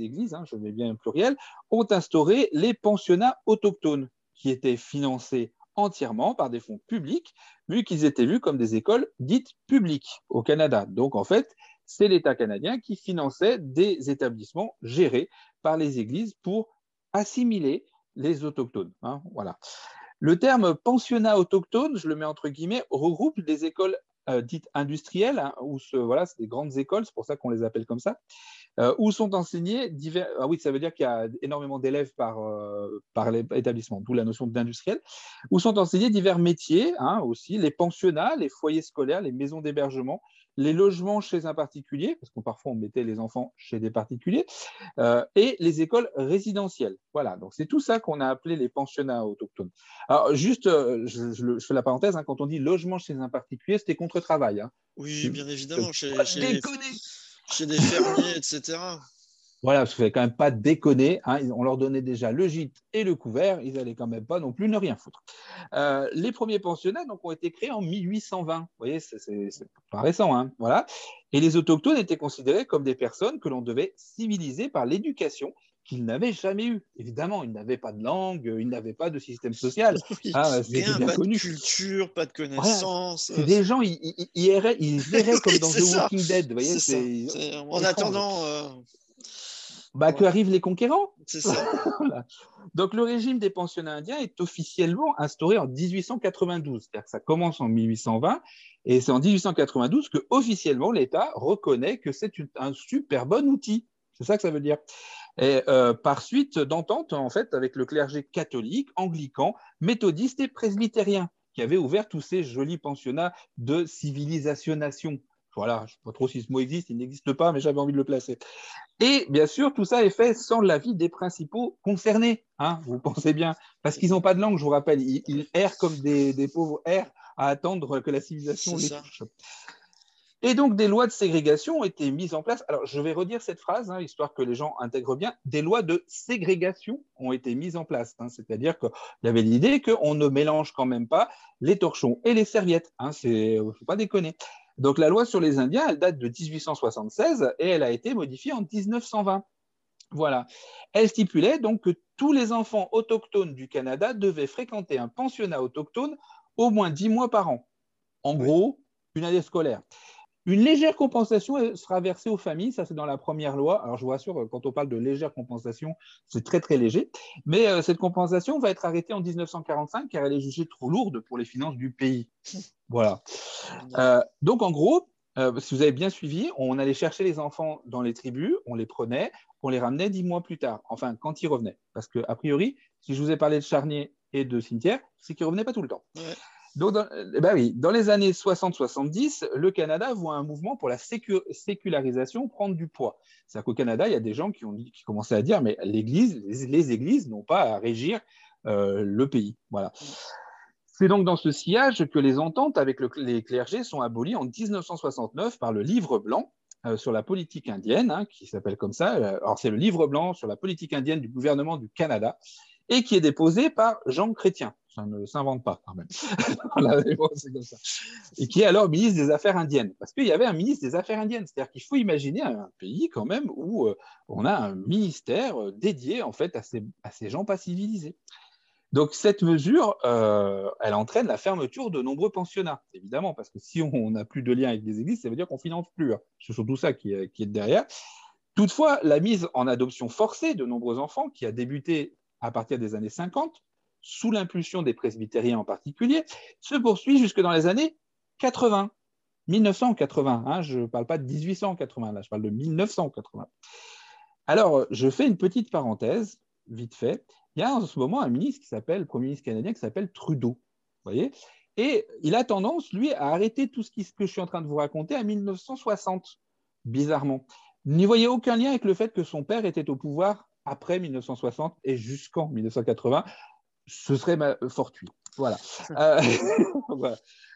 je mets bien un pluriel, ont instauré les pensionnats autochtones, qui étaient financés entièrement par des fonds publics, vu qu'ils étaient vus comme des écoles dites publiques au Canada. Donc, en fait, c'est l'État canadien qui finançait des établissements gérés par les églises pour assimiler les autochtones. Voilà. Le terme pensionnat autochtone, je le mets entre guillemets, regroupe des écoles dites industrielles, c'est des grandes écoles, c'est pour ça qu'on les appelle comme ça, où sont enseignés divers. Ah oui, ça veut dire qu'il y a énormément d'élèves par établissement, d'où la notion d'industriel, où sont enseignés divers métiers, aussi les pensionnats, les foyers scolaires, les maisons d'hébergement, les logements chez un particulier, parce que parfois on mettait les enfants chez des particuliers, et les écoles résidentielles. Voilà, donc c'est tout ça qu'on a appelé les pensionnats autochtones. Alors juste, je fais la parenthèse, quand on dit logement chez un particulier, c'était contre-travail. Oui, bien évidemment, chez des fermiers, etc. Voilà, parce qu'il ne fallait quand même pas déconner. Hein, on leur donnait déjà le gîte et le couvert. Ils n'allaient quand même pas non plus ne rien foutre. Les premiers pensionnats donc, ont été créés en 1820. Vous voyez, c'est pas récent. Hein, voilà. Et les autochtones étaient considérés comme des personnes que l'on devait civiliser par l'éducation qu'ils n'avaient jamais eue. Évidemment, ils n'avaient pas de langue, ils n'avaient pas de système social. Oui, Hein, c'était bien pas connu. de culture, pas de Voilà. connaissances. C'est des gens, ils erraient comme dans c'est The ça. Walking Dead. Vous voyez, C'est en étrange. attendant. Que arrivent les conquérants. C'est ça. Voilà. Donc, le régime des pensionnats indiens est officiellement instauré en 1892. C'est-à-dire que ça commence en 1820 et c'est en 1892 que officiellement l'État reconnaît que c'est un super bon outil. C'est ça que ça veut dire. Et par suite d'entente en fait avec le clergé catholique, anglican, méthodiste et presbytérien qui avait ouvert tous ces jolis pensionnats de civilisation-nation. Voilà, je ne sais pas trop si ce mot existe, il n'existe pas, mais j'avais envie de le placer. Et bien sûr, tout ça est fait sans l'avis des principaux concernés, hein, vous pensez bien, parce qu'ils n'ont pas de langue, je vous rappelle, ils errent comme des pauvres errent à attendre que la civilisation les touche. Et donc, des lois de ségrégation ont été mises en place. Alors, je vais redire cette phrase, hein, histoire que les gens intègrent bien. Des lois de ségrégation ont été mises en place. Hein, c'est-à-dire qu'il y avait l'idée qu'on ne mélange quand même pas les torchons et les serviettes. Hein, il ne faut pas déconner. Donc, la loi sur les Indiens, elle date de 1876 et elle a été modifiée en 1920. Voilà. Elle stipulait donc que tous les enfants autochtones du Canada devaient fréquenter un pensionnat autochtone au moins 10 mois par an. En gros, une année scolaire. Une légère compensation sera versée aux familles, ça c'est dans la première loi. Alors je vous rassure, quand on parle de légère compensation, c'est très très léger. Mais cette compensation va être arrêtée en 1945 car elle est jugée trop lourde pour les finances du pays. Voilà. Donc en gros, si vous avez bien suivi, on allait chercher les enfants dans les tribus, on les prenait, on les ramenait 10 mois plus tard. Enfin, quand ils revenaient. Parce qu'a priori, si je vous ai parlé de charniers et de cimetières, c'est qu'ils ne revenaient pas tout le temps. Ouais. Donc, dans les années 60-70, le Canada voit un mouvement pour la sécularisation prendre du poids. C'est-à-dire qu'au Canada, il y a des gens qui commençaient à dire mais les églises n'ont pas à régir le pays. Voilà. C'est donc dans ce sillage que les ententes avec les clergés sont abolies en 1969 par le Livre blanc sur la politique indienne, hein, qui s'appelle comme ça. Alors, c'est le Livre blanc sur la politique indienne du gouvernement du Canada et qui est déposé par Jean Chrétien. Ça ne s'invente pas quand même. Voilà, c'est comme ça. Et qui est alors ministre des Affaires indiennes. Parce qu'il y avait un ministre des Affaires indiennes. C'est-à-dire qu'il faut imaginer un pays quand même où on a un ministère dédié en fait à ces gens pas civilisés. Donc cette mesure, elle entraîne la fermeture de nombreux pensionnats, évidemment, parce que si on n'a plus de lien avec les églises, ça veut dire qu'on ne finance plus. Hein. C'est surtout ça qui est derrière. Toutefois, la mise en adoption forcée de nombreux enfants, qui a débuté à partir des années 50, sous l'impulsion des presbytériens en particulier, se poursuit jusque dans les années 80, 1980. Hein, je ne parle pas de 1880, là, je parle de 1980. Alors, je fais une petite parenthèse, vite fait. Il y a en ce moment un ministre le Premier ministre canadien qui s'appelle Trudeau, vous voyez, et il a tendance, lui, à arrêter tout ce que je suis en train de vous raconter à 1960, bizarrement. N'y voyez aucun lien avec le fait que son père était au pouvoir après 1960 et jusqu'en 1980. Ce serait fortuit. Voilà. Voilà.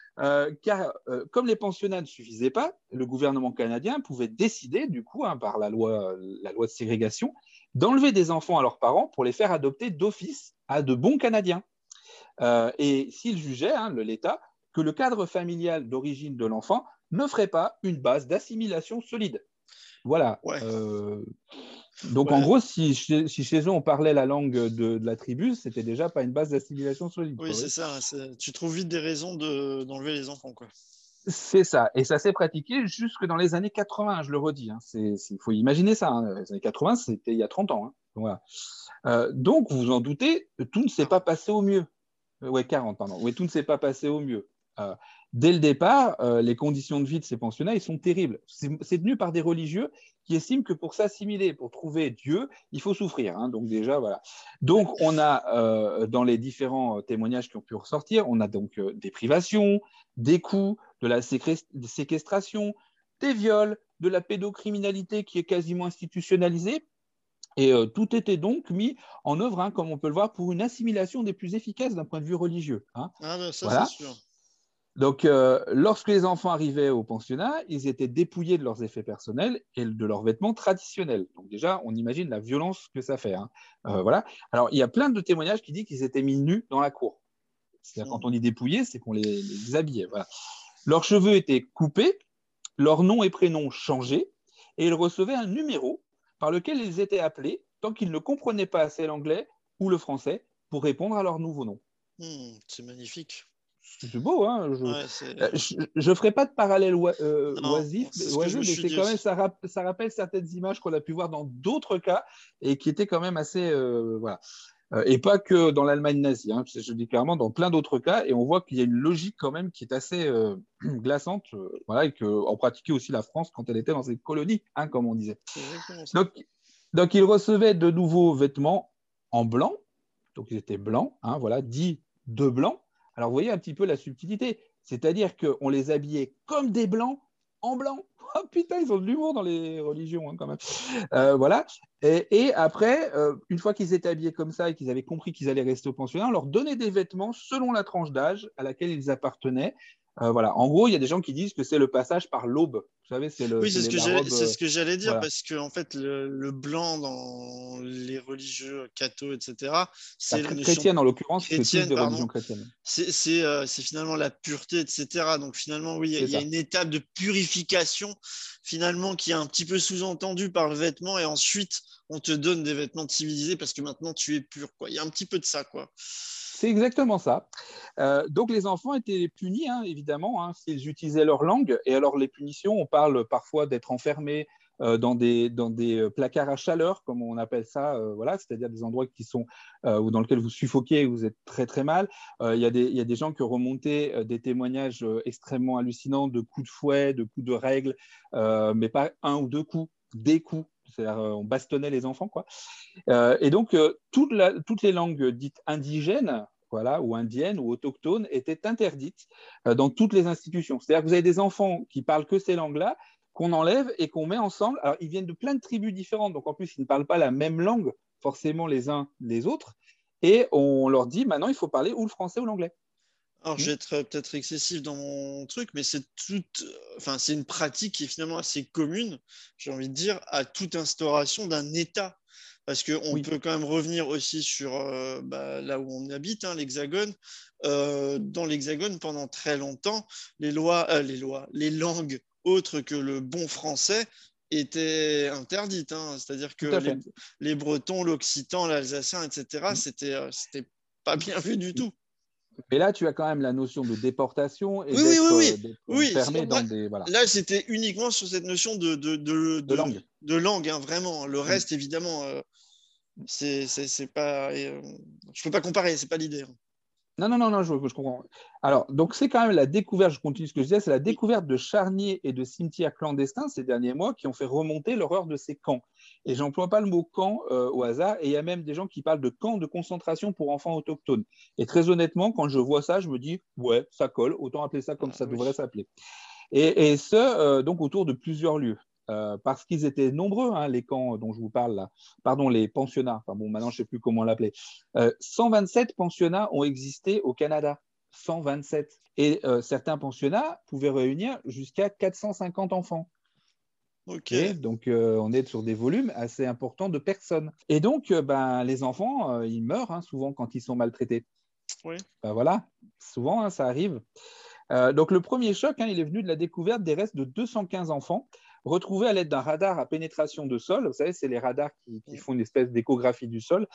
Car comme les pensionnats ne suffisaient pas, le gouvernement canadien pouvait décider, du coup, hein, par la loi de ségrégation, d'enlever des enfants à leurs parents pour les faire adopter d'office à de bons Canadiens. Et s'il jugeait, hein, l'État, que le cadre familial d'origine de l'enfant n'offrait pas une base d'assimilation solide. Voilà. Ouais. Donc, en gros, si chez eux, on parlait la langue de la tribu, c'était déjà pas une base d'assimilation solide. Oui, c'est ça. Tu trouves vite des raisons d'enlever les enfants, quoi. C'est ça. Et ça s'est pratiqué jusque dans les années 80, je le redis. Hein. Il faut imaginer ça. Hein. Les années 80, c'était il y a 30 ans. Hein. Voilà. Donc, vous vous en doutez, tout ne s'est pas passé au mieux. 40, pardon. Oui, tout ne s'est pas passé au mieux. Dès le départ, les conditions de vie de ces pensionnats, ils sont terribles. C'est tenu par des religieux qui estiment que pour s'assimiler, pour trouver Dieu, il faut souffrir. Hein. Donc déjà, voilà. Donc on a, dans les différents témoignages qui ont pu ressortir, on a donc des privations, des coups, de la séquestration, des viols, de la pédocriminalité qui est quasiment institutionnalisée. Et tout était donc mis en œuvre, hein, comme on peut le voir, pour une assimilation des plus efficaces d'un point de vue religieux. Hein. Ah, ça, voilà. c'est sûr. Donc, lorsque les enfants arrivaient au pensionnat, ils étaient dépouillés de leurs effets personnels et de leurs vêtements traditionnels. Donc déjà, on imagine la violence que ça fait. Hein. Voilà. Alors, il y a plein de témoignages qui disent qu'ils étaient mis nus dans la cour. C'est-à-dire, quand on dit dépouillés, c'est qu'on les habillait. Voilà. Leurs cheveux étaient coupés, leurs noms et prénoms changés, et ils recevaient un numéro par lequel ils étaient appelés tant qu'ils ne comprenaient pas assez l'anglais ou le français pour répondre à leur nouveau nom. C'est magnifique. C'est beau, hein. Ouais, je ne ferai pas de parallèle oisif, mais c'est quand même, ça rappelle certaines images qu'on a pu voir dans d'autres cas et qui étaient quand même assez, voilà. Et pas que dans l'Allemagne nazie, hein. Je dis clairement dans plein d'autres cas, et on voit qu'il y a une logique quand même qui est assez glaçante, voilà, et qu'en pratiquait aussi la France quand elle était dans ses colonies, hein, comme on disait. Donc, ils recevaient de nouveaux vêtements en blanc, donc ils étaient blancs, hein, voilà, dits de blanc. Alors, vous voyez un petit peu la subtilité, c'est-à-dire qu'on les habillait comme des blancs en blanc. Oh putain, ils ont de l'humour dans les religions, hein, quand même. Voilà. Et après, une fois qu'ils étaient habillés comme ça et qu'ils avaient compris qu'ils allaient rester au pensionnat, on leur donnait des vêtements selon la tranche d'âge à laquelle ils appartenaient. Voilà. En gros, il y a des gens qui disent que c'est le passage par l'aube. Vous savez, c'est ce que j'allais dire, voilà. Parce que en fait, le blanc dans les religieux cathos, etc., c'est la notion chrétienne en l'occurrence, c'est tous des pardon. religions chrétiennes. C'est finalement la pureté, etc. Donc finalement, oui, il y a une étape de purification finalement qui est un petit peu sous-entendue par le vêtement, et ensuite on te donne des vêtements civilisés parce que maintenant tu es pur, quoi. Il y a un petit peu de ça, quoi. C'est exactement ça. Donc, les enfants étaient punis, hein, évidemment, hein, s'ils utilisaient leur langue. Et alors, les punitions, on parle parfois d'être enfermés dans des placards à chaleur, comme on appelle ça, voilà, c'est-à-dire des endroits qui sont, dans lesquels vous suffoquez et vous êtes très, très mal. Il y a des gens qui ont remonté des témoignages extrêmement hallucinants de coups de fouet, de coups de règle, mais pas un ou deux coups, des coups. C'est-à-dire, on bastonnait les enfants, quoi. Et donc, toutes les langues dites indigènes, voilà, ou indiennes ou autochtones, étaient interdites dans toutes les institutions. C'est-à-dire que vous avez des enfants qui parlent que ces langues-là, qu'on enlève et qu'on met ensemble. Alors, ils viennent de plein de tribus différentes, donc en plus, ils ne parlent pas la même langue, forcément les uns les autres, et on leur dit, maintenant, il faut parler ou le français ou l'anglais. Alors, je vais être peut-être excessif dans mon truc, mais c'est une pratique qui est finalement assez commune, j'ai envie de dire, à toute instauration d'un État. Parce qu'on peut quand même revenir aussi sur là où on habite, hein, l'Hexagone. Dans l'Hexagone, pendant très longtemps, les langues autres que le bon français étaient interdites. Hein. C'est-à-dire que les Bretons, l'Occitan, l'Alsacien, etc., c'était pas bien vu du tout. Mais là, tu as quand même la notion de déportation et d'être fermé dans des... Voilà. Là, c'était uniquement sur cette notion de langue. De langue, hein, vraiment. Le reste, évidemment, c'est pas... je peux pas comparer, c'est pas l'idée. Hein. Non, je comprends. Alors, donc c'est quand même la découverte, je continue ce que je disais, c'est la découverte de charniers et de cimetières clandestins ces derniers mois qui ont fait remonter l'horreur de ces camps. Et j'emploie pas le mot camp au hasard, et il y a même des gens qui parlent de camps de concentration pour enfants autochtones. Et très honnêtement, quand je vois ça, je me dis, ouais, ça colle, autant appeler ça comme ça devrait s'appeler. Et ce, donc autour de plusieurs lieux. Parce qu'ils étaient nombreux, hein, les camps dont je vous parle là. Pardon, les pensionnats. Enfin, bon, maintenant, je ne sais plus comment l'appeler. 127 pensionnats ont existé au Canada. 127. Et certains pensionnats pouvaient réunir jusqu'à 450 enfants. Okay. Donc, on est sur des volumes assez importants de personnes. Et donc, les enfants, ils meurent hein, souvent quand ils sont maltraités. Oui. Voilà, souvent, hein, ça arrive. Donc, le premier choc, hein, il est venu de la découverte des restes de 215 enfants retrouvés à l'aide d'un radar à pénétration de sol. Vous savez, c'est les radars qui font une espèce d'échographie du sol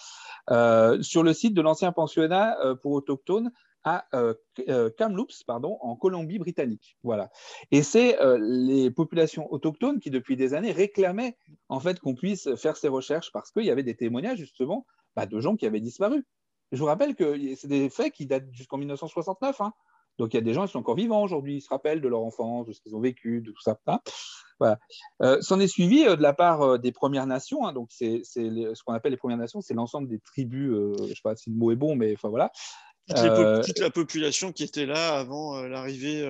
sur le site de l'ancien pensionnat pour autochtones à Kamloops, en Colombie-Britannique. Voilà. Et c'est les populations autochtones qui, depuis des années, réclamaient en fait qu'on puisse faire ces recherches parce qu'il y avait des témoignages justement de gens qui avaient disparu. Je vous rappelle que c'est des faits qui datent jusqu'en 1969. Hein. Donc, il y a des gens qui sont encore vivants aujourd'hui, ils se rappellent de leur enfance, de ce qu'ils ont vécu, de tout ça. Hein. Voilà. S'en est suivi de la part des Premières Nations. Hein, donc, ce qu'on appelle les Premières Nations, c'est l'ensemble des tribus, je ne sais pas si le mot est bon, mais enfin voilà. Toute la population qui était là avant l'arrivée.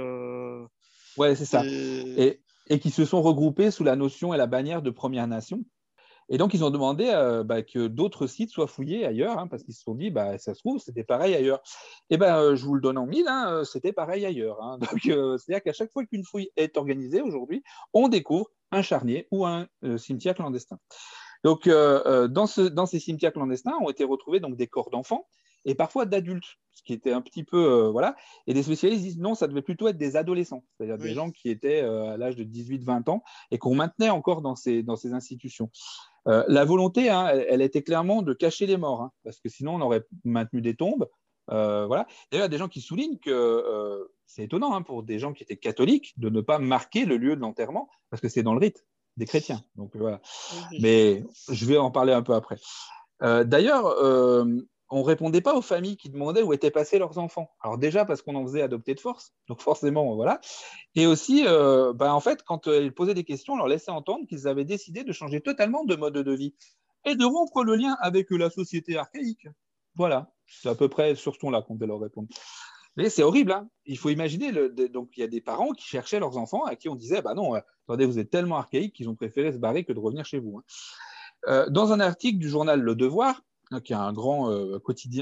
Ouais, c'est ça. Et qui se sont regroupés sous la notion et la bannière de Premières Nations. Et donc, ils ont demandé que d'autres sites soient fouillés ailleurs, parce qu'ils se sont dit, ça se trouve, c'était pareil ailleurs. Et je vous le donne en mille, c'était pareil ailleurs. Donc, c'est-à-dire qu'à chaque fois qu'une fouille est organisée aujourd'hui, on découvre un charnier ou un cimetière clandestin. Donc, dans ces cimetières clandestins ont été retrouvés donc, des corps d'enfants et parfois d'adultes, ce qui était un petit peu… voilà. Et des spécialistes disent non, ça devait plutôt être des adolescents, c'est-à-dire des gens qui étaient à l'âge de 18-20 ans et qu'on maintenait encore dans ces institutions. La volonté, elle était clairement de cacher les morts, parce que sinon on aurait maintenu des tombes. Voilà. D'ailleurs, il y a des gens qui soulignent que c'est étonnant pour des gens qui étaient catholiques de ne pas marquer le lieu de l'enterrement, parce que c'est dans le rite des chrétiens. Donc, voilà. Mais je vais en parler un peu après. D'ailleurs, on ne répondait pas aux familles qui demandaient où étaient passés leurs enfants. Alors déjà, parce qu'on en faisait adopter de force, donc forcément, voilà. Et aussi, en fait, quand ils posaient des questions, on leur laissait entendre qu'ils avaient décidé de changer totalement de mode de vie et de rompre le lien avec la société archaïque. Voilà, c'est à peu près sur ce ton-là qu'on devait leur répondre. Mais c'est horrible, il faut imaginer, donc il y a des parents qui cherchaient leurs enfants à qui on disait, non, attendez, vous êtes tellement archaïques qu'ils ont préféré se barrer que de revenir chez vous. Dans un article du journal Le Devoir, qui est un grand quotidien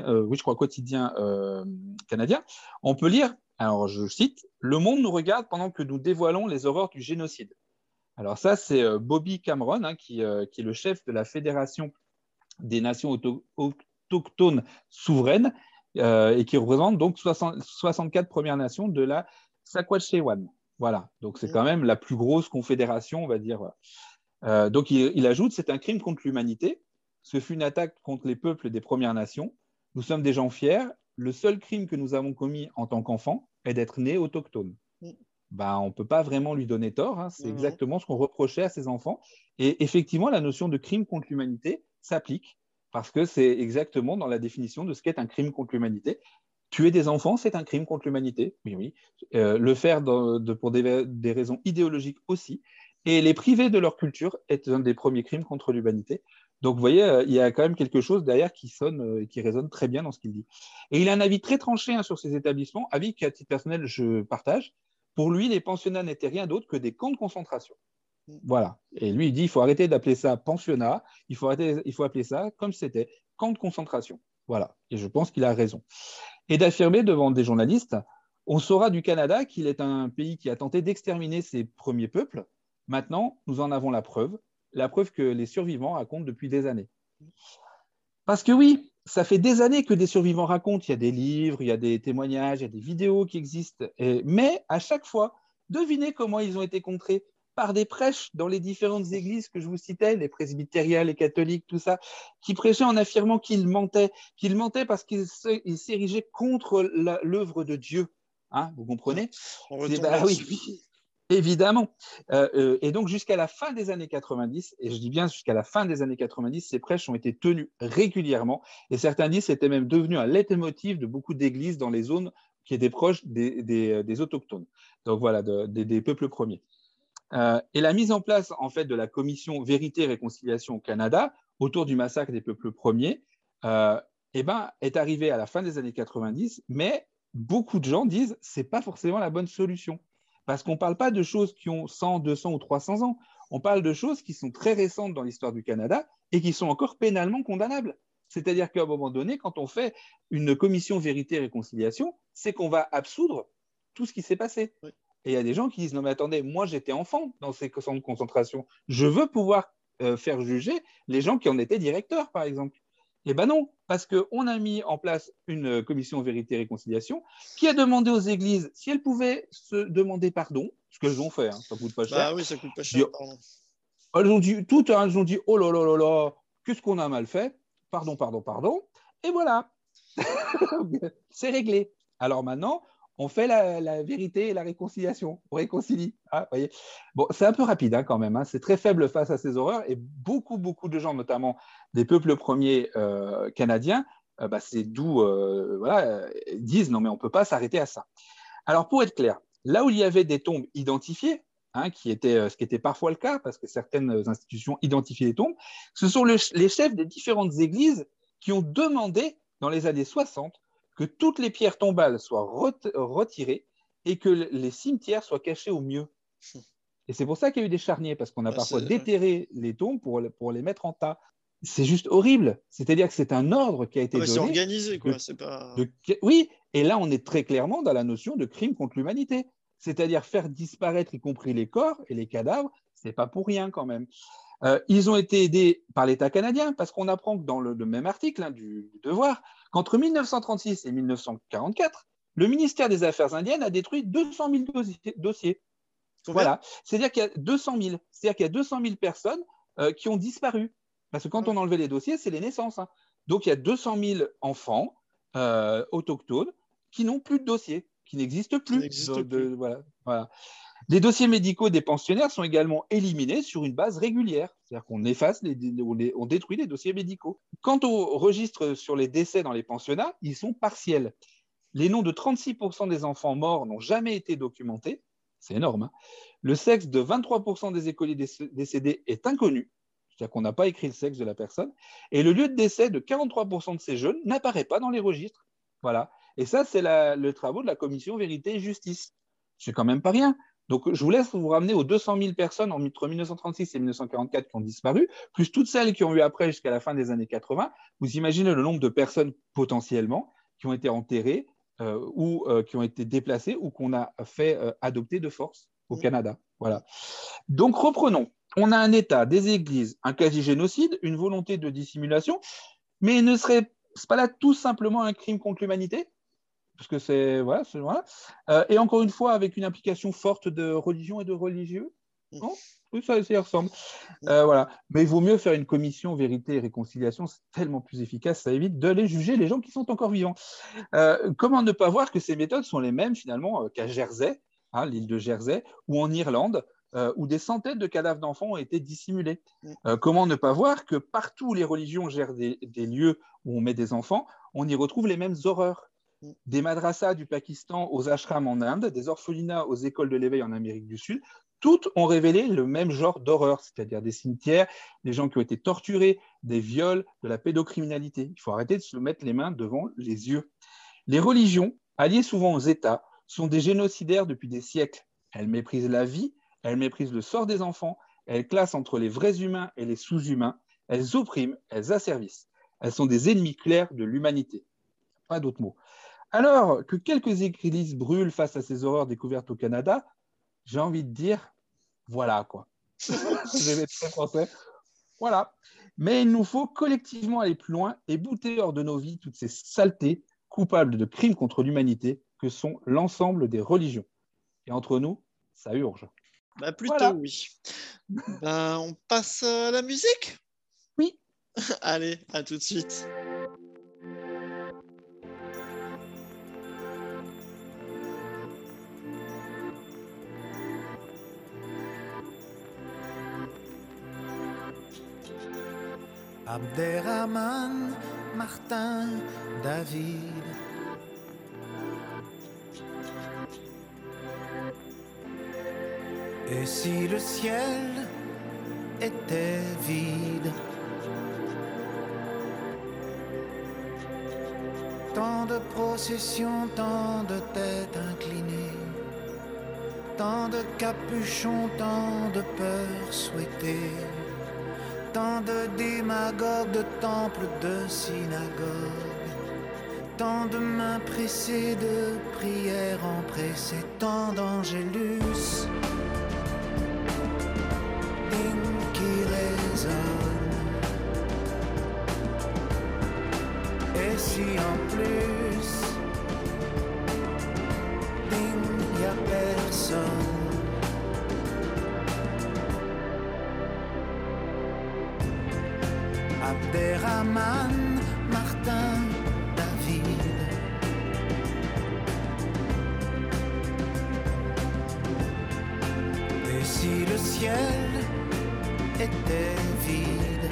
canadien, on peut lire, alors je cite, « Le monde nous regarde pendant que nous dévoilons les horreurs du génocide ». Alors ça, c'est Bobby Cameron, qui est le chef de la Fédération des nations autochtones souveraines, et qui représente donc 64 Premières Nations de la Saskatchewan. Voilà, donc c'est quand même la plus grosse confédération, on va dire. Donc il ajoute, c'est un crime contre l'humanité. Ce fut une attaque contre les peuples des Premières Nations. Nous sommes des gens fiers. Le seul crime que nous avons commis en tant qu'enfants est d'être nés autochtones. On ne peut pas vraiment lui donner tort. C'est exactement ce qu'on reprochait à ces enfants. Et effectivement, la notion de crime contre l'humanité s'applique parce que c'est exactement dans la définition de ce qu'est un crime contre l'humanité. Tuer des enfants, c'est un crime contre l'humanité. Oui. Le faire pour des raisons idéologiques aussi. Et les priver de leur culture est un des premiers crimes contre l'humanité. Donc, vous voyez, il y a quand même quelque chose derrière qui sonne et qui résonne très bien dans ce qu'il dit. Et il a un avis très tranché sur ces établissements, avis qu'à titre personnel, je partage. Pour lui, les pensionnats n'étaient rien d'autre que des camps de concentration. Voilà. Et lui, il dit, il faut arrêter d'appeler ça pensionnat, il faut appeler ça comme c'était, camp de concentration. Voilà. Et je pense qu'il a raison. Et d'affirmer devant des journalistes, on saura du Canada qu'il est un pays qui a tenté d'exterminer ses premiers peuples. Maintenant, nous en avons la preuve que les survivants racontent depuis des années. Parce que oui, ça fait des années que des survivants racontent, il y a des livres, il y a des témoignages, il y a des vidéos qui existent, mais à chaque fois, devinez comment ils ont été contrés par des prêches dans les différentes églises que je vous citais, les presbytériens, les catholiques, tout ça, qui prêchaient en affirmant qu'ils mentaient parce qu'ils s'érigeaient contre l'œuvre de Dieu. Vous comprenez ? Oui. Évidemment. Et donc, jusqu'à la fin des années 90, et je dis bien jusqu'à la fin des années 90, ces prêches ont été tenus régulièrement. Et certains disent que c'était même devenu un leitmotiv de beaucoup d'églises dans les zones qui étaient proches des autochtones. Donc voilà, des peuples premiers. Et la mise en place, en fait, de la commission Vérité et Réconciliation au Canada, autour du massacre des peuples premiers, est arrivée à la fin des années 90, mais beaucoup de gens disent que ce n'est pas forcément la bonne solution. Parce qu'on ne parle pas de choses qui ont 100, 200 ou 300 ans. On parle de choses qui sont très récentes dans l'histoire du Canada et qui sont encore pénalement condamnables. C'est-à-dire qu'à un moment donné, quand on fait une commission Vérité et Réconciliation, c'est qu'on va absoudre tout ce qui s'est passé. Oui. Et il y a des gens qui disent « Non mais attendez, moi j'étais enfant dans ces camps de concentration. Je veux pouvoir faire juger les gens qui en étaient directeurs, par exemple. » Eh bien non, parce qu'on a mis en place une commission Vérité et Réconciliation qui a demandé aux églises si elles pouvaient se demander pardon, ce qu'elles ont fait, ça ne coûte pas cher. Oui, ça ne coûte pas cher, pardon. Elles ont dit oh là là là là, qu'est-ce qu'on a mal fait, pardon, et voilà, c'est réglé. Alors maintenant, on fait la vérité et la réconciliation, on réconcilie. Voyez. Bon, c'est un peu rapide quand même, c'est très faible face à ces horreurs et beaucoup de gens, notamment des peuples premiers canadiens, c'est d'où disent non mais on ne peut pas s'arrêter à ça. Alors pour être clair, là où il y avait des tombes identifiées, ce qui était parfois le cas parce que certaines institutions identifiaient les tombes, ce sont les chefs des différentes églises qui ont demandé dans les années 60 que toutes les pierres tombales soient retirées et que les cimetières soient cachés au mieux. Et c'est pour ça qu'il y a eu des charniers, parce qu'on a parfois c'est- déterré les tombes pour les mettre en tas. C'est juste horrible. C'est-à-dire que c'est un ordre qui a été C'est donné. organisé, quoi. de- C'est pas. Oui, et là, on est très clairement dans la notion de crime contre l'humanité. C'est-à-dire faire disparaître, y compris les corps et les cadavres, c'est pas pour rien quand même. Ils ont été aidés par l'État canadien, parce qu'on apprend que dans le même article du Devoir, qu'entre 1936 et 1944, le ministère des Affaires indiennes a détruit 200 000 dossiers. Combien? Voilà. C'est-à-dire qu'il y a 200 000. C'est-à-dire qu'il y a 200 000 personnes qui ont disparu. Parce que quand on enlevait les dossiers, c'est les naissances. Hein. Donc il y a 200 000 enfants autochtones qui n'ont plus de dossier, qui n'existent plus. Voilà. Les dossiers médicaux des pensionnaires sont également éliminés sur une base régulière. C'est-à-dire qu'on efface, on détruit les dossiers médicaux. Quant au registre sur les décès dans les pensionnats, ils sont partiels. Les noms de 36% des enfants morts n'ont jamais été documentés. C'est énorme. Hein. Le sexe de 23% des écoliers décédés est inconnu. C'est-à-dire qu'on n'a pas écrit le sexe de la personne. Et le lieu de décès de 43% de ces jeunes n'apparaît pas dans les registres. Voilà. Et ça, c'est le travail de la commission Vérité et Justice. C'est quand même pas rien. Donc, je vous laisse vous ramener aux 200 000 personnes entre 1936 et 1944 qui ont disparu, plus toutes celles qui ont eu après jusqu'à la fin des années 80. Vous imaginez le nombre de personnes potentiellement qui ont été enterrées ou qui ont été déplacées ou qu'on a fait adopter de force au Canada. Voilà. Donc, reprenons. On a un État, des églises, un quasi-génocide, une volonté de dissimulation, mais ne serait-ce pas là tout simplement un crime contre l'humanité ? Parce que c'est. Voilà. Et encore une fois, avec une implication forte de religion et de religieux. Non ? Oui, ça y ressemble. Voilà. Mais il vaut mieux faire une commission vérité et réconciliation, c'est tellement plus efficace, ça évite de les juger les gens qui sont encore vivants. Comment ne pas voir que ces méthodes sont les mêmes finalement qu'à Jersey, hein, l'île de Jersey, ou en Irlande, où des centaines de cadavres d'enfants ont été dissimulés. Comment ne pas voir que partout où les religions gèrent des lieux où on met des enfants, on y retrouve les mêmes horreurs. Des madrassas du Pakistan aux ashrams en Inde, des orphelinats aux écoles de l'éveil en Amérique du Sud, toutes ont révélé le même genre d'horreur, c'est-à-dire des cimetières, des gens qui ont été torturés, des viols, de la pédocriminalité. Il faut arrêter de se mettre les mains devant les yeux. Les religions, alliées souvent aux États, sont des génocidaires depuis des siècles. Elles méprisent la vie, elles méprisent le sort des enfants, elles classent entre les vrais humains et les sous-humains, elles oppriment, elles asservissent. Elles sont des ennemis clairs de l'humanité. Pas d'autres mots. Alors que quelques églises brûlent face à ces horreurs découvertes au Canada, j'ai envie de dire, voilà quoi. Je vais être très français. Voilà. Mais il nous faut collectivement aller plus loin et bouter hors de nos vies toutes ces saletés coupables de crimes contre l'humanité que sont l'ensemble des religions. Et entre nous, ça urge. Bah plutôt oui. On passe à la musique ? Oui. Allez, à tout de suite. Abderrahman, Martin, David. Et si le ciel était vide? Tant de processions, tant de têtes inclinées, tant de capuchons, tant de peurs souhaitées, tant de démagogues, de temples, de synagogues, tant de mains pressées, de prières empressées, tant d'angélus qui résonnent. Et si en plus il n'y a personne, Abderrahman, Martin, David. Et si le ciel était vide?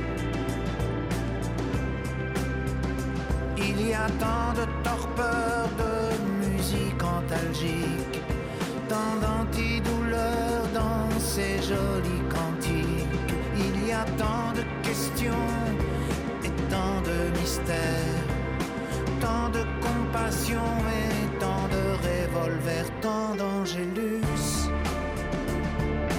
Il y a tant de torpeur, de musique antalgique, tant d'antidouleurs dans ces jolis cantiques. Il y a tant de questions et tant de mystères, tant de compassion et tant de revolvers, tant d'angélus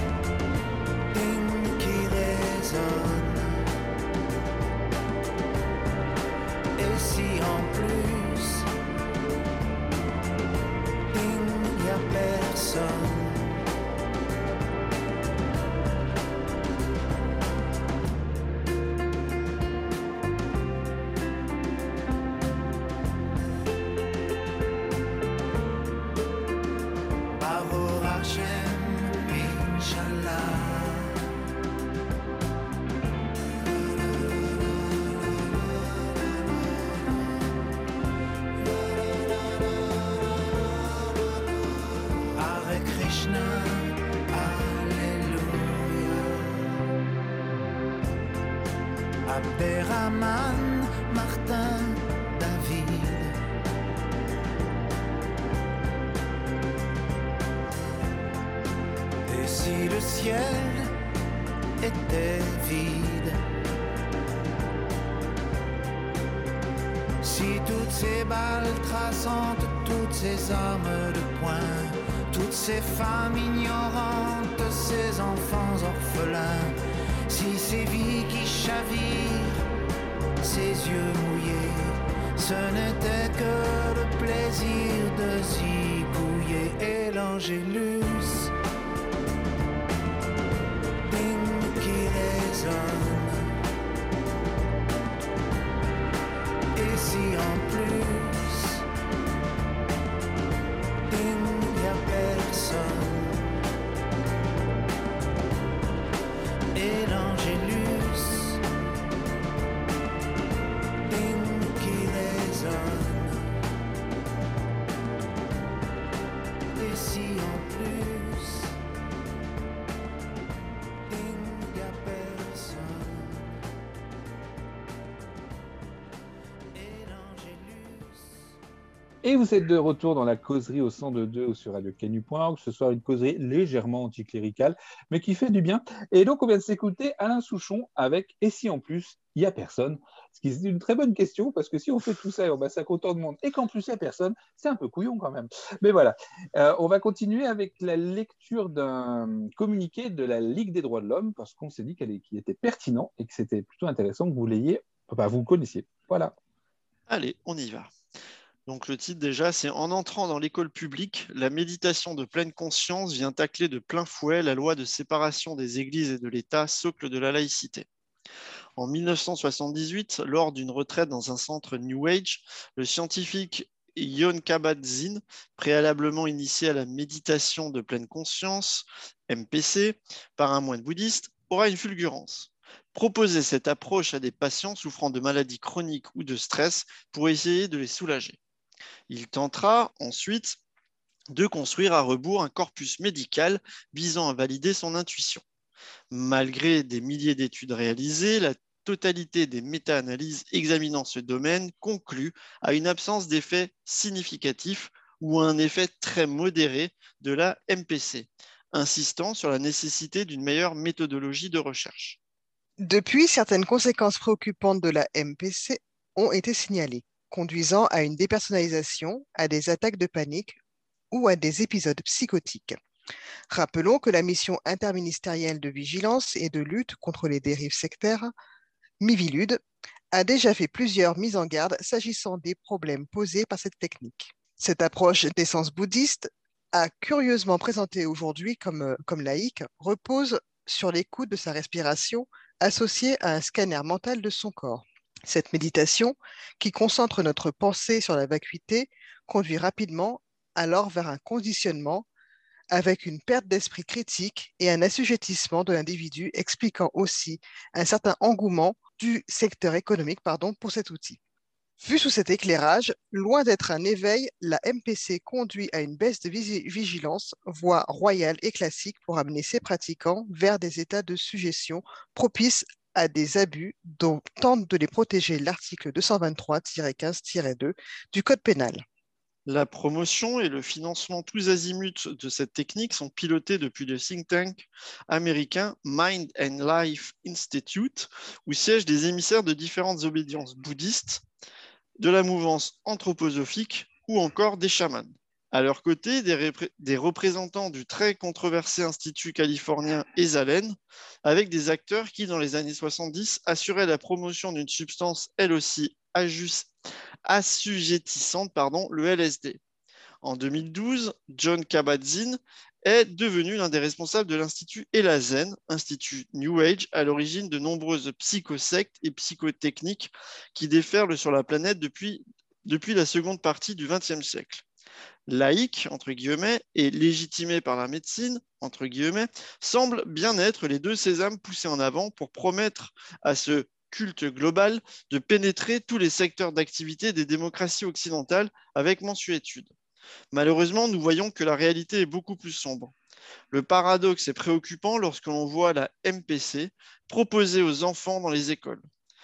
Abderrahman, Martin, David. Et si le ciel était vide, si toutes ces balles traçantes, toutes ces armes de poing, toutes ces femmes ignorantes, ces enfants orphelins, si ces vies qui chavirent, ces yeux mouillés, ce n'était que le plaisir de zigouiller. Et l'angélus, ding qui résonne. Et si en plus, ding, y a personne. Et l'angélus, ding qui résonne. Et si en plus, ding, y a personne. Et l'angélus. Et vous êtes de retour dans la causerie au 102.2 ou sur radiocanu.org. Ce soir, une causerie légèrement anticléricale, mais qui fait du bien. Et donc, on vient de s'écouter Alain Souchon avec « Et si en plus, il n'y a personne ?» Ce qui est une très bonne question, parce que si on fait tout ça et on passe à autant de monde et qu'en plus, il n'y a personne, c'est un peu couillon quand même. Mais voilà, on va continuer avec la lecture d'un communiqué de la Ligue des droits de l'homme, parce qu'on s'est dit qu'il était pertinent et que c'était plutôt intéressant que vous l'ayez, enfin, vous le connaissiez. Voilà. Allez, on y va. Donc le titre déjà, c'est « En entrant dans l'école publique, la méditation de pleine conscience vient tacler de plein fouet la loi de séparation des églises et de l'État, socle de la laïcité. » En 1978, lors d'une retraite dans un centre New Age, le scientifique Jon Kabat-Zinn, préalablement initié à la méditation de pleine conscience, MPC, par un moine bouddhiste, aura une fulgurance. Proposer cette approche à des patients souffrant de maladies chroniques ou de stress pour essayer de les soulager. Il tentera ensuite de construire à rebours un corpus médical visant à valider son intuition. Malgré des milliers d'études réalisées, la totalité des méta-analyses examinant ce domaine conclut à une absence d'effet significatif ou à un effet très modéré de la MPC, insistant sur la nécessité d'une meilleure méthodologie de recherche. Depuis, certaines conséquences préoccupantes de la MPC ont été signalées, conduisant à une dépersonnalisation, à des attaques de panique ou à des épisodes psychotiques. Rappelons que la mission interministérielle de vigilance et de lutte contre les dérives sectaires, Miviludes, a déjà fait plusieurs mises en garde s'agissant des problèmes posés par cette technique. Cette approche d'essence bouddhiste, curieusement présentée aujourd'hui comme laïque, repose sur l'écoute de sa respiration associée à un scanner mental de son corps. Cette méditation, qui concentre notre pensée sur la vacuité, conduit rapidement alors vers un conditionnement avec une perte d'esprit critique et un assujettissement de l'individu, expliquant aussi un certain engouement du secteur économique pour cet outil. Vu sous cet éclairage, loin d'être un éveil, la MPC conduit à une baisse de vigilance, voie royale et classique pour amener ses pratiquants vers des états de sujétion propices à des abus dont tente de les protéger l'article 223-15-2 du Code pénal. La promotion et le financement tous azimuts de cette technique sont pilotés depuis le think tank américain Mind and Life Institute, où siègent des émissaires de différentes obédiences bouddhistes, de la mouvance anthroposophique ou encore des chamans. À leur côté, des représentants du très controversé Institut californien Esalen, avec des acteurs qui, dans les années 70, assuraient la promotion d'une substance elle aussi assujettissante, le LSD. En 2012, Jon Kabat-Zinn est devenu l'un des responsables de l'Institut Elazen, Institut New Age, à l'origine de nombreuses psychosectes et psychotechniques qui déferlent sur la planète depuis la seconde partie du XXe siècle. Laïque, entre guillemets, et légitimé par la médecine, entre guillemets, semblent bien être les deux sésames poussés en avant pour promettre à ce culte global de pénétrer tous les secteurs d'activité des démocraties occidentales avec mansuétude. Malheureusement, nous voyons que la réalité est beaucoup plus sombre. Le paradoxe est préoccupant lorsque l'on voit la MPC proposée aux enfants dans les écoles.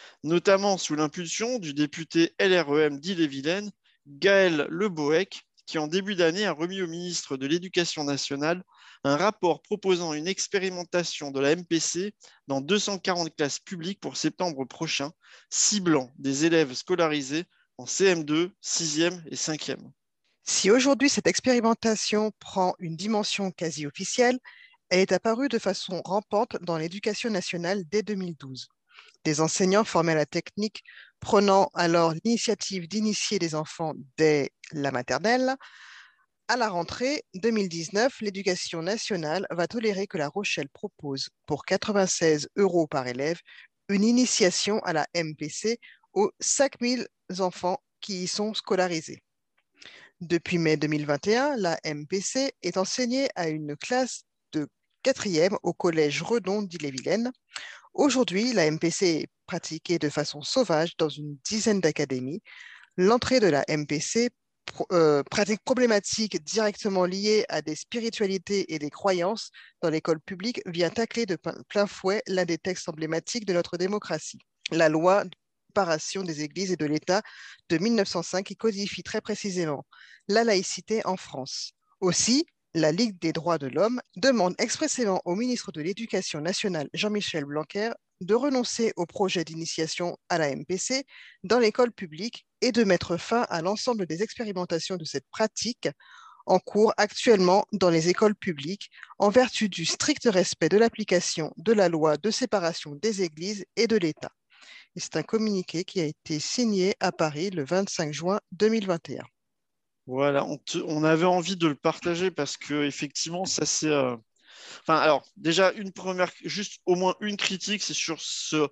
notamment sous l'impulsion du député LREM d'Ille-et-Vilaine, Gaël Le Bohec, qui en début d'année a remis au ministre de l'Éducation nationale un rapport proposant une expérimentation de la MPC dans 240 classes publiques pour septembre prochain, ciblant des élèves scolarisés en CM2, 6e et 5e. Si aujourd'hui cette expérimentation prend une dimension quasi officielle, elle est apparue de façon rampante dans l'éducation nationale dès 2012. Des enseignants formés à la technique prenant alors l'initiative d'initier des enfants dès la maternelle. À la rentrée 2019, l'éducation nationale va tolérer que La Rochelle propose, pour 96 € par élève, une initiation à la MPC aux 5000 enfants qui y sont scolarisés. Depuis mai 2021, la MPC est enseignée à une classe de 4e au collège Redon d'Ille-et-Vilaine. Aujourd'hui, la MPC est pratiquée de façon sauvage dans une dizaine d'académies. L'entrée de la MPC, pratique problématique directement liée à des spiritualités et des croyances dans l'école publique, vient tacler de plein fouet l'un des textes emblématiques de notre démocratie, la loi de séparation des églises et de l'État de 1905 qui codifie très précisément la laïcité en France. Aussi, la Ligue des droits de l'homme demande expressément au ministre de l'Éducation nationale, Jean-Michel Blanquer, de renoncer au projet d'initiation à la MPC dans l'école publique et de mettre fin à l'ensemble des expérimentations de cette pratique en cours actuellement dans les écoles publiques en vertu du strict respect de l'application de la loi de séparation des églises et de l'État. Et c'est un communiqué qui a été signé à Paris le 25 juin 2021. Voilà, on avait envie de le partager parce que effectivement, ça c'est. Enfin, alors déjà juste au moins une critique, c'est sur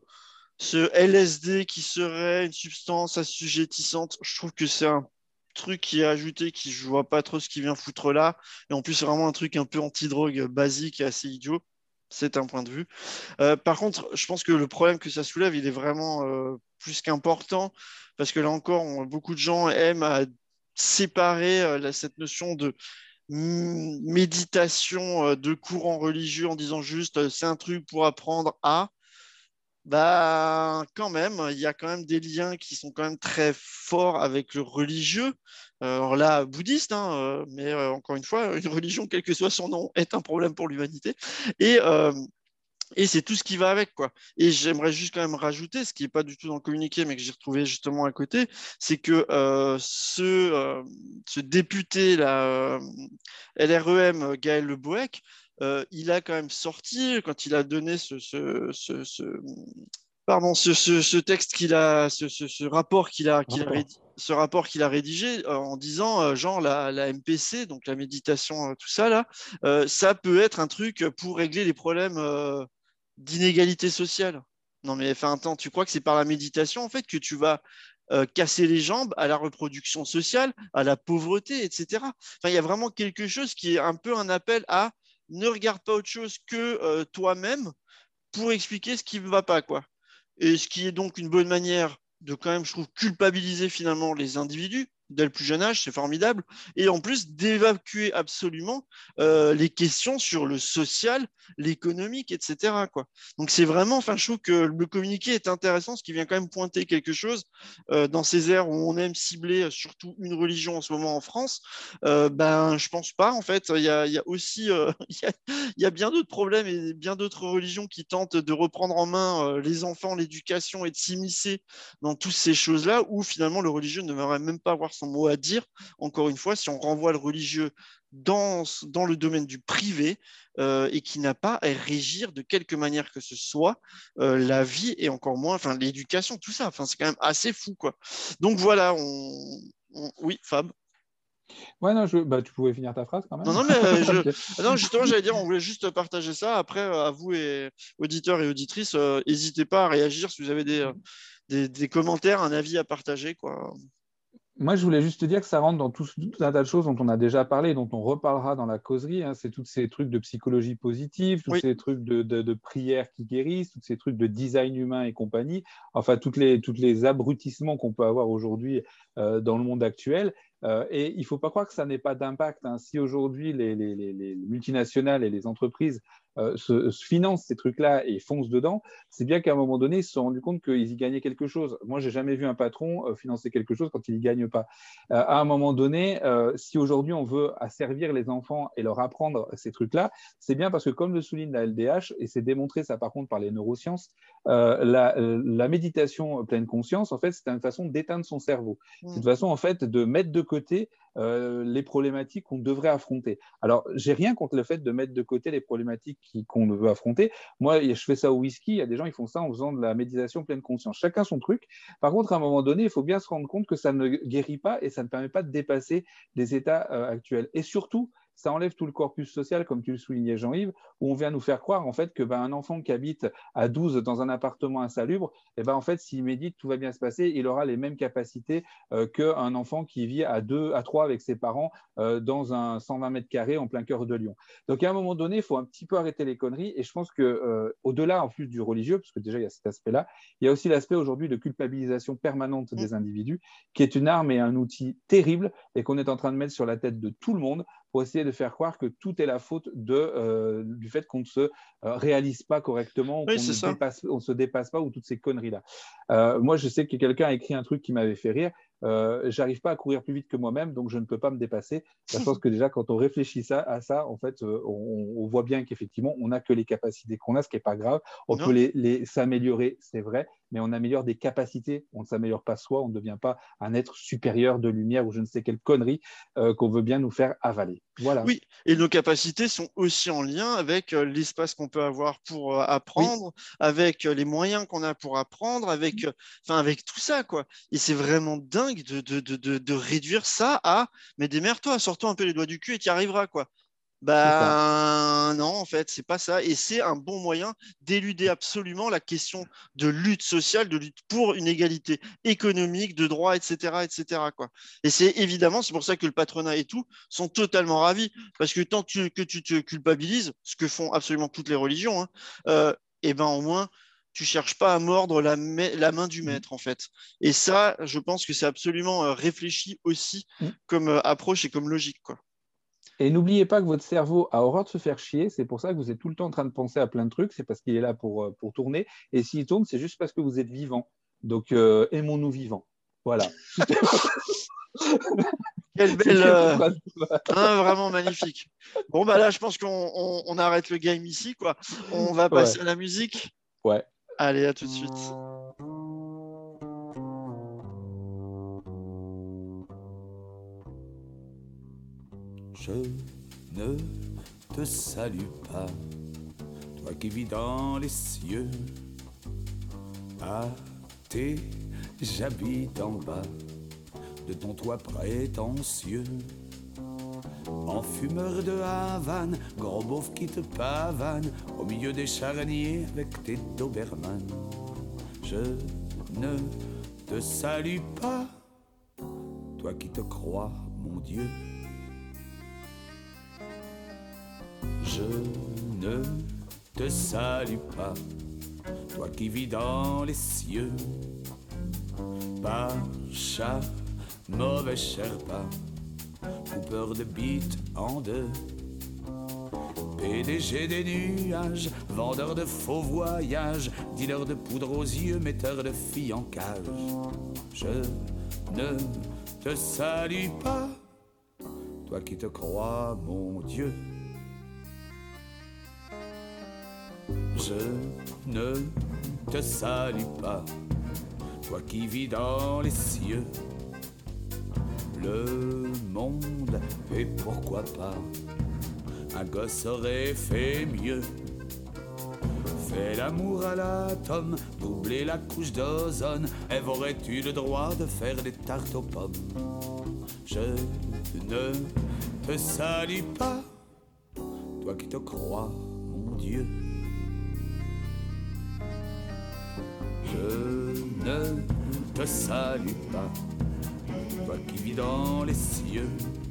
ce LSD qui serait une substance assujettissante. Je trouve que c'est un truc qui est ajouté, qui je vois pas trop ce qui vient foutre là. Et en plus, c'est vraiment un truc un peu anti-drogue basique et assez idiot. C'est un point de vue. Par contre, je pense que le problème que ça soulève, il est vraiment plus qu'important parce que là encore, beaucoup de gens aiment à séparer cette notion de méditation de courant religieux en disant juste c'est un truc pour apprendre à. Bah, quand même, il y a quand même des liens qui sont quand même très forts avec le religieux. Alors là, bouddhiste, hein, mais encore une fois, une religion, quel que soit son nom, est un problème pour l'humanité. Et, euh, et c'est tout ce qui va avec, quoi. Et j'aimerais juste quand même rajouter, ce qui n'est pas du tout dans le communiqué, mais que j'ai retrouvé justement à côté, c'est que ce député, là, LREM, Gaël Le Bohec, il a quand même sorti, quand il a donné ce texte ce rapport ce rapport qu'il a rédigé en disant genre la MPC, donc la méditation, tout ça là, ça peut être un truc pour régler les problèmes d'inégalité sociale. Non mais enfin attends, tu crois que c'est par la méditation en fait que tu vas casser les jambes à la reproduction sociale, à la pauvreté, etc. Enfin, il y a vraiment quelque chose qui est un peu un appel à ne regarde pas autre chose que toi-même pour expliquer ce qui ne va pas, quoi. Et ce qui est donc une bonne manière de quand même, je trouve, culpabiliser finalement les individus dès le plus jeune âge, c'est formidable, et en plus d'évacuer absolument les questions sur le social, l'économique, etc., quoi. Donc c'est vraiment, enfin, je trouve que le communiqué est intéressant, ce qui vient quand même pointer quelque chose dans ces ères où on aime cibler surtout une religion en ce moment en France. Ben, je pense pas, en fait, il y a aussi, il y a bien d'autres problèmes et bien d'autres religions qui tentent de reprendre en main les enfants, l'éducation et de s'immiscer dans toutes ces choses-là où finalement le religieux ne devrait même pas avoir son mot à dire. Encore une fois, si on renvoie le religieux dans le domaine du privé et qui n'a pas à régir de quelque manière que ce soit la vie et encore moins enfin, l'éducation, tout ça. Enfin, c'est quand même assez fou, quoi. Donc voilà, oui, Fab. Ouais, non, tu pouvais finir ta phrase quand même. Non, mais Ok. non, justement, j'allais dire, on voulait juste partager ça. Après, à vous et auditeurs et auditrices, n'hésitez pas à réagir si vous avez des commentaires, un avis à partager, quoi. Moi, je voulais juste te dire que ça rentre dans tout un tas de choses dont on a déjà parlé, dont on reparlera dans la causerie. Hein. C'est tous ces trucs de psychologie positive, tous Oui. ces trucs de prières qui guérissent, tous ces trucs de design humain et compagnie. Enfin, tous les abrutissements qu'on peut avoir aujourd'hui dans le monde actuel. Et il ne faut pas croire que ça n'ait pas d'impact. Hein. Si aujourd'hui, les multinationales et les entreprises financent ces trucs-là et foncent dedans, c'est bien qu'à un moment donné, ils se sont rendus compte qu'ils y gagnaient quelque chose. Moi, j'ai jamais vu un patron financer quelque chose quand il n'y gagne pas. À un moment donné, si aujourd'hui on veut asservir les enfants et leur apprendre ces trucs-là, c'est bien parce que comme le souligne la LDH, et c'est démontré ça par contre par les neurosciences, la méditation pleine conscience, en fait, c'est une façon d'éteindre son cerveau. C'est une façon en fait de mettre de côté les problématiques qu'on devrait affronter. Alors, j'ai rien contre le fait de mettre de côté les problématiques qu'on veut affronter. Moi, je fais ça au whisky. Il y a des gens qui font ça en faisant de la méditation pleine conscience. Chacun son truc. Par contre, à un moment donné, il faut bien se rendre compte que ça ne guérit pas et ça ne permet pas de dépasser les états actuels. Et surtout, ça enlève tout le corpus social, comme tu le soulignais, Jean-Yves, où on vient nous faire croire en fait que un enfant qui habite à 12 dans un appartement insalubre, en fait, s'il médite, tout va bien se passer. Il aura les mêmes capacités qu'un enfant qui vit à 2, à 3 avec ses parents dans un 120 mètres carrés en plein cœur de Lyon. Donc, à un moment donné, il faut un petit peu arrêter les conneries. Et je pense qu'au-delà, en plus du religieux, parce que déjà, il y a cet aspect-là, il y a aussi l'aspect aujourd'hui de culpabilisation permanente des individus, qui est une arme et un outil terrible et qu'on est en train de mettre sur la tête de tout le monde pour essayer de faire croire que tout est la faute du fait qu'on ne se réalise pas correctement, qu'on ne se dépasse pas, ou toutes ces conneries-là. Moi, je sais que quelqu'un a écrit un truc qui m'avait fait rire. J'arrive pas à courir plus vite que moi-même, donc je ne peux pas me dépasser. Je pense que déjà, quand on réfléchit à ça, en fait, on voit bien qu'effectivement, on n'a que les capacités qu'on a, ce qui n'est pas grave. On peut les s'améliorer, c'est vrai, mais on améliore des capacités. On ne s'améliore pas soi, on ne devient pas un être supérieur de lumière ou je ne sais quelle connerie qu'on veut bien nous faire avaler. Voilà. Oui, et nos capacités sont aussi en lien avec l'espace qu'on peut avoir pour apprendre, avec les moyens qu'on a pour apprendre, avec tout ça, quoi. Et c'est vraiment dingue de réduire ça à « mais démerde-toi, sors-toi un peu les doigts du cul et tu y arriveras, quoi ». Non, en fait, c'est pas ça. Et c'est un bon moyen d'éluder absolument la question de lutte sociale, de lutte pour une égalité économique, de droits, etc., etc., quoi. Et c'est pour ça que le patronat et tout sont totalement ravis. Parce que tant que tu te culpabilises, ce que font absolument toutes les religions, au moins, tu cherches pas à mordre la main du maître, en fait. Et ça, je pense que c'est absolument réfléchi aussi comme approche et comme logique, quoi. Et n'oubliez pas que votre cerveau a horreur de se faire chier. C'est pour ça que vous êtes tout le temps en train de penser à plein de trucs. C'est parce qu'il est là pour tourner. Et s'il tourne, c'est juste parce que vous êtes vivant. Donc, aimons-nous vivants. Voilà. Quelle belle... vraiment magnifique. Bon, là, je pense qu'on arrête le game ici, quoi. On va passer à la musique. Ouais. Allez, à tout de suite. Je ne te salue pas, toi qui vis dans les cieux. Athée, j'habite en bas de ton toit prétentieux. En fumeur de Havane, gros beauf qui te pavane au milieu des charniers avec tes Doberman. Je ne te salue pas, toi qui te crois mon Dieu. Je ne te salue pas, toi qui vis dans les cieux. Pacha, mauvais Sherpa, coupeur de bites en deux. PDG des nuages, vendeur de faux voyages, dealer de poudre aux yeux, metteur de filles en cage. Je ne te salue pas, toi qui te crois mon Dieu. Je ne te salue pas, toi qui vis dans les cieux. Le monde, et pourquoi pas, un gosse aurait fait mieux. Fais l'amour à l'atome, doubler la couche d'ozone, et aurais-tu le droit de faire des tartes aux pommes. Je ne te salue pas, toi qui te crois mon Dieu. Je ne te salue pas, toi qui vis dans les cieux.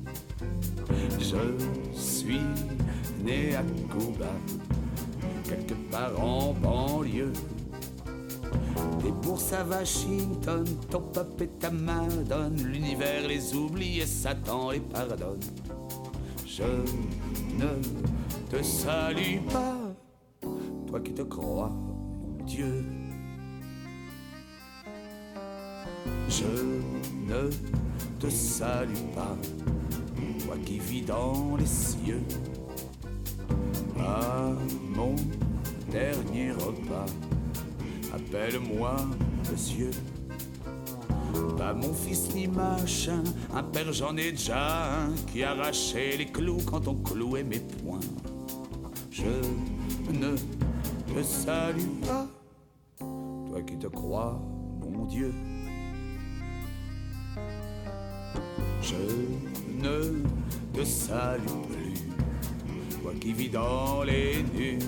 Je suis né à Cuba, quelque part en banlieue. Des bourses à Washington, ton pop et ta madone, l'univers les oublie et Satan les pardonne. Je ne te salue pas, toi qui te crois, mon Dieu. Je ne te salue pas, toi qui vis dans les cieux. À mon dernier repas, appelle-moi monsieur. Pas mon fils ni machin, un père j'en ai déjà un qui arrachait les clous quand on clouait mes poings. Je ne te salue pas, toi qui te crois, mon Dieu. Je ne te salue plus, toi qui vis dans les nues.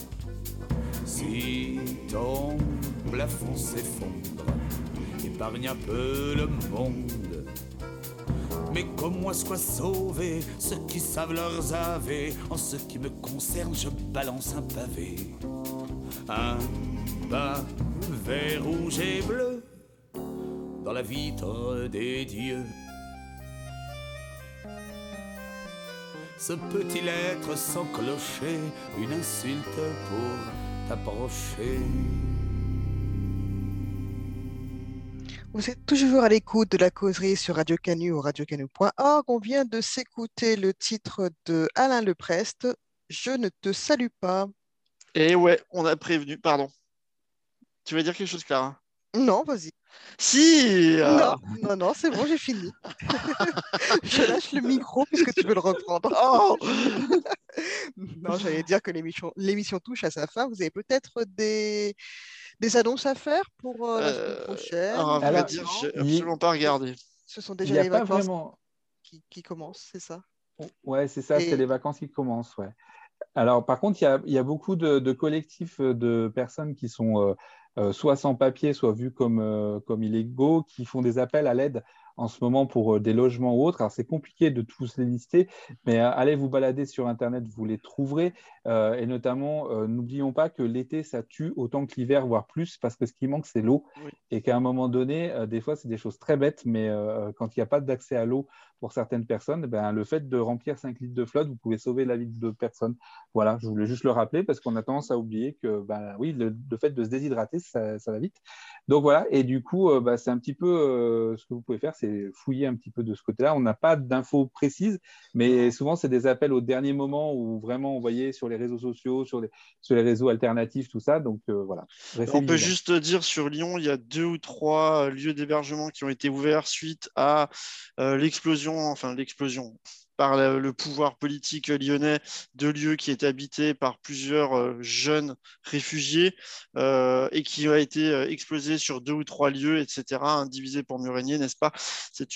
Si ton plafond s'effondre, épargne un peu le monde. Mais comme moi soient sauvés ceux qui savent leurs avés. En ce qui me concerne, je balance un pavé. Un pavé rouge et bleu dans la vitre des dieux. Ce peut-il être sans clocher une insulte pour t'approcher? Vous êtes toujours à l'écoute de la causerie sur Radio Canu ou radiocanu.org. On vient de s'écouter le titre de Alain Leprest, Je ne te salue pas. Et ouais, on a prévenu, pardon. Tu vas dire quelque chose, Clara? Non, vas-y. Si Non, c'est bon, j'ai fini. Je lâche le micro puisque tu veux le reprendre. Oh Non, j'allais dire que l'émission touche à sa fin. Vous avez peut-être des annonces à faire pour la semaine prochaine. Alors, à vrai dire, j'ai absolument pas regardé. Ce sont Il déjà n'y a les pas vacances vraiment. qui commencent, c'est ça? Ouais, c'est ça, Et- c'est les vacances qui commencent. Ouais. Alors, par contre, il y a beaucoup de collectifs de personnes qui sont soit sans papier, soit vus comme illégaux, qui font des appels à l'aide en ce moment pour des logements ou autres. Alors, c'est compliqué de tous les lister, mais allez vous balader sur Internet, vous les trouverez. Et notamment, n'oublions pas que l'été, ça tue autant que l'hiver, voire plus, parce que ce qui manque, c'est l'eau. Oui. Et qu'à un moment donné, des fois, c'est des choses très bêtes, mais quand il n'y a pas d'accès à l'eau pour certaines personnes, ben, le fait de remplir 5 litres de flotte, vous pouvez sauver la vie de personnes. Voilà, je voulais juste le rappeler parce qu'on a tendance à oublier que ben, oui, le fait de se déshydrater, ça va vite. Donc voilà, et du coup, c'est un petit peu ce que vous pouvez faire, c'est fouiller un petit peu de ce côté-là. On n'a pas d'infos précises, mais souvent, c'est des appels au dernier moment où vraiment, vous voyez, sur les réseaux sociaux, sur les réseaux alternatifs, tout ça. Donc voilà. On peut juste dire sur Lyon, il y a 2 ou 3 lieux d'hébergement qui ont été ouverts suite à l'explosion par le pouvoir politique lyonnais de lieux qui étaient habités par plusieurs jeunes réfugiés et qui ont été explosés sur 2 ou 3 lieux, etc., divisés pour mieux régner, n'est-ce pas? C'est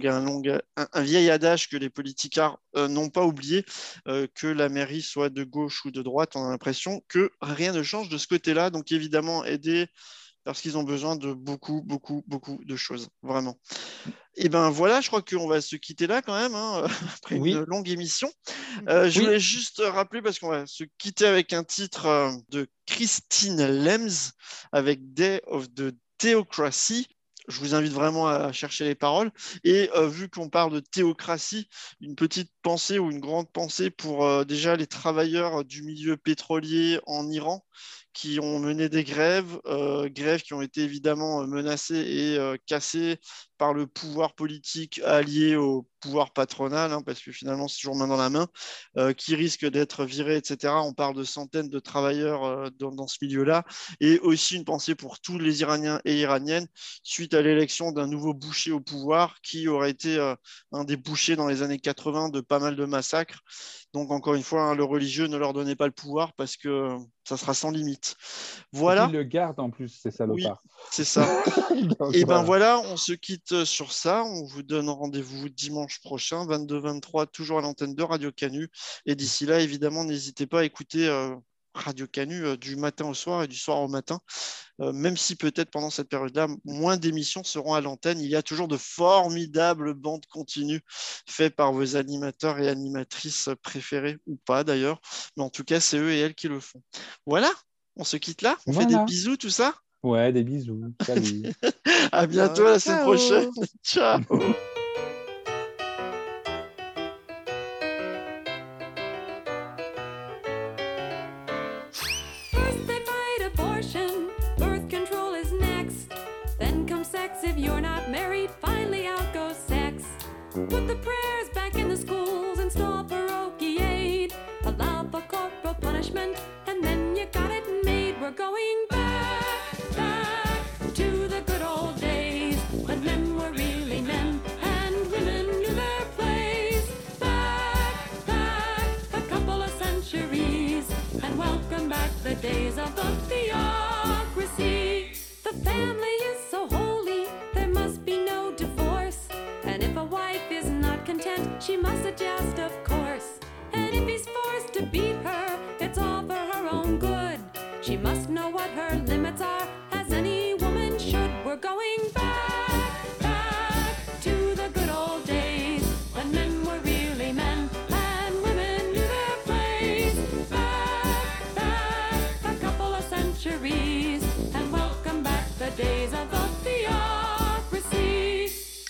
un vieil adage que les politicards n'ont pas oublié, que la mairie soit de gauche ou de droite, on a l'impression que rien ne change de ce côté-là. Donc évidemment, aider parce qu'ils ont besoin de beaucoup, beaucoup, beaucoup de choses, vraiment. Et ben voilà, je crois qu'on va se quitter là quand même, hein, après une longue émission. Je voulais juste rappeler, parce qu'on va se quitter avec un titre de Christine Lems, avec Day of the Theocracy. Je vous invite vraiment à chercher les paroles. Et vu qu'on parle de théocratie, une petite pensée ou une grande pensée pour déjà les travailleurs du milieu pétrolier en Iran qui ont mené des grèves qui ont été évidemment menacées et cassées par le pouvoir politique allié au pouvoir patronal, hein, parce que finalement c'est toujours main dans la main, qui risquent d'être virés, etc. On parle de centaines de travailleurs dans ce milieu-là. Et aussi une pensée pour tous les Iraniens et Iraniennes suite à l'élection d'un nouveau boucher au pouvoir qui aurait été un des bouchers dans les années 80 de pas mal de massacres. Donc encore une fois, hein, le religieux ne leur donnait pas le pouvoir parce que ça sera sans limite. Voilà. Ils le gardent en plus, ces salopards. Oui, c'est ça. Donc, et ben voilà, on se quitte sur ça. On vous donne rendez-vous dimanche prochain, 22-23, toujours à l'antenne de Radio Canu. Et d'ici là, évidemment, n'hésitez pas à écouter Radio Canu du matin au soir et du soir au matin. Même si peut-être pendant cette période-là, moins d'émissions seront à l'antenne, il y a toujours de formidables bandes continues faites par vos animateurs et animatrices préférés, ou pas d'ailleurs, mais en tout cas, c'est eux et elles qui le font. Voilà, on se quitte là, on fait des bisous, tout ça? Ouais, des bisous. Salut. À bientôt, la semaine prochaine. Ciao. Este if you're not married, finally out goes sex. Put the prayers back in the schools, install parochial aid, allow for corporal punishment, and then you got it made. We're going back to the good old days when men were really men and women knew their place. Back a couple of centuries, and welcome back the days of the theocracy. The family is so holy, there must be no divorce. And if a wife is not content, she must adjust, of course. And if he's forced to beat her, it's all for her own good. She must know what her limits are, as any woman should. We're going back to the good old days when men were really men and women knew their place. Back a couple of centuries, and welcome back the days of the theocracy.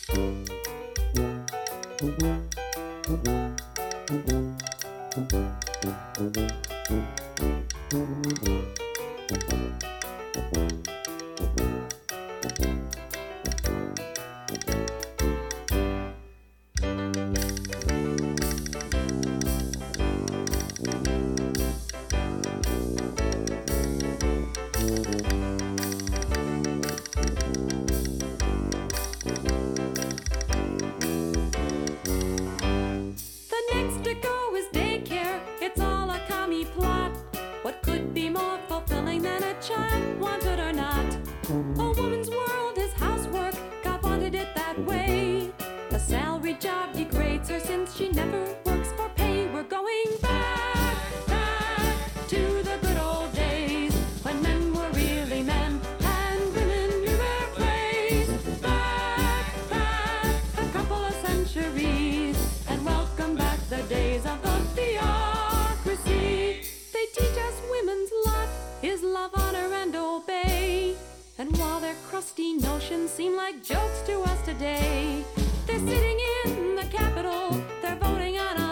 Seem like jokes to us today. They're sitting in the Capitol, they're voting on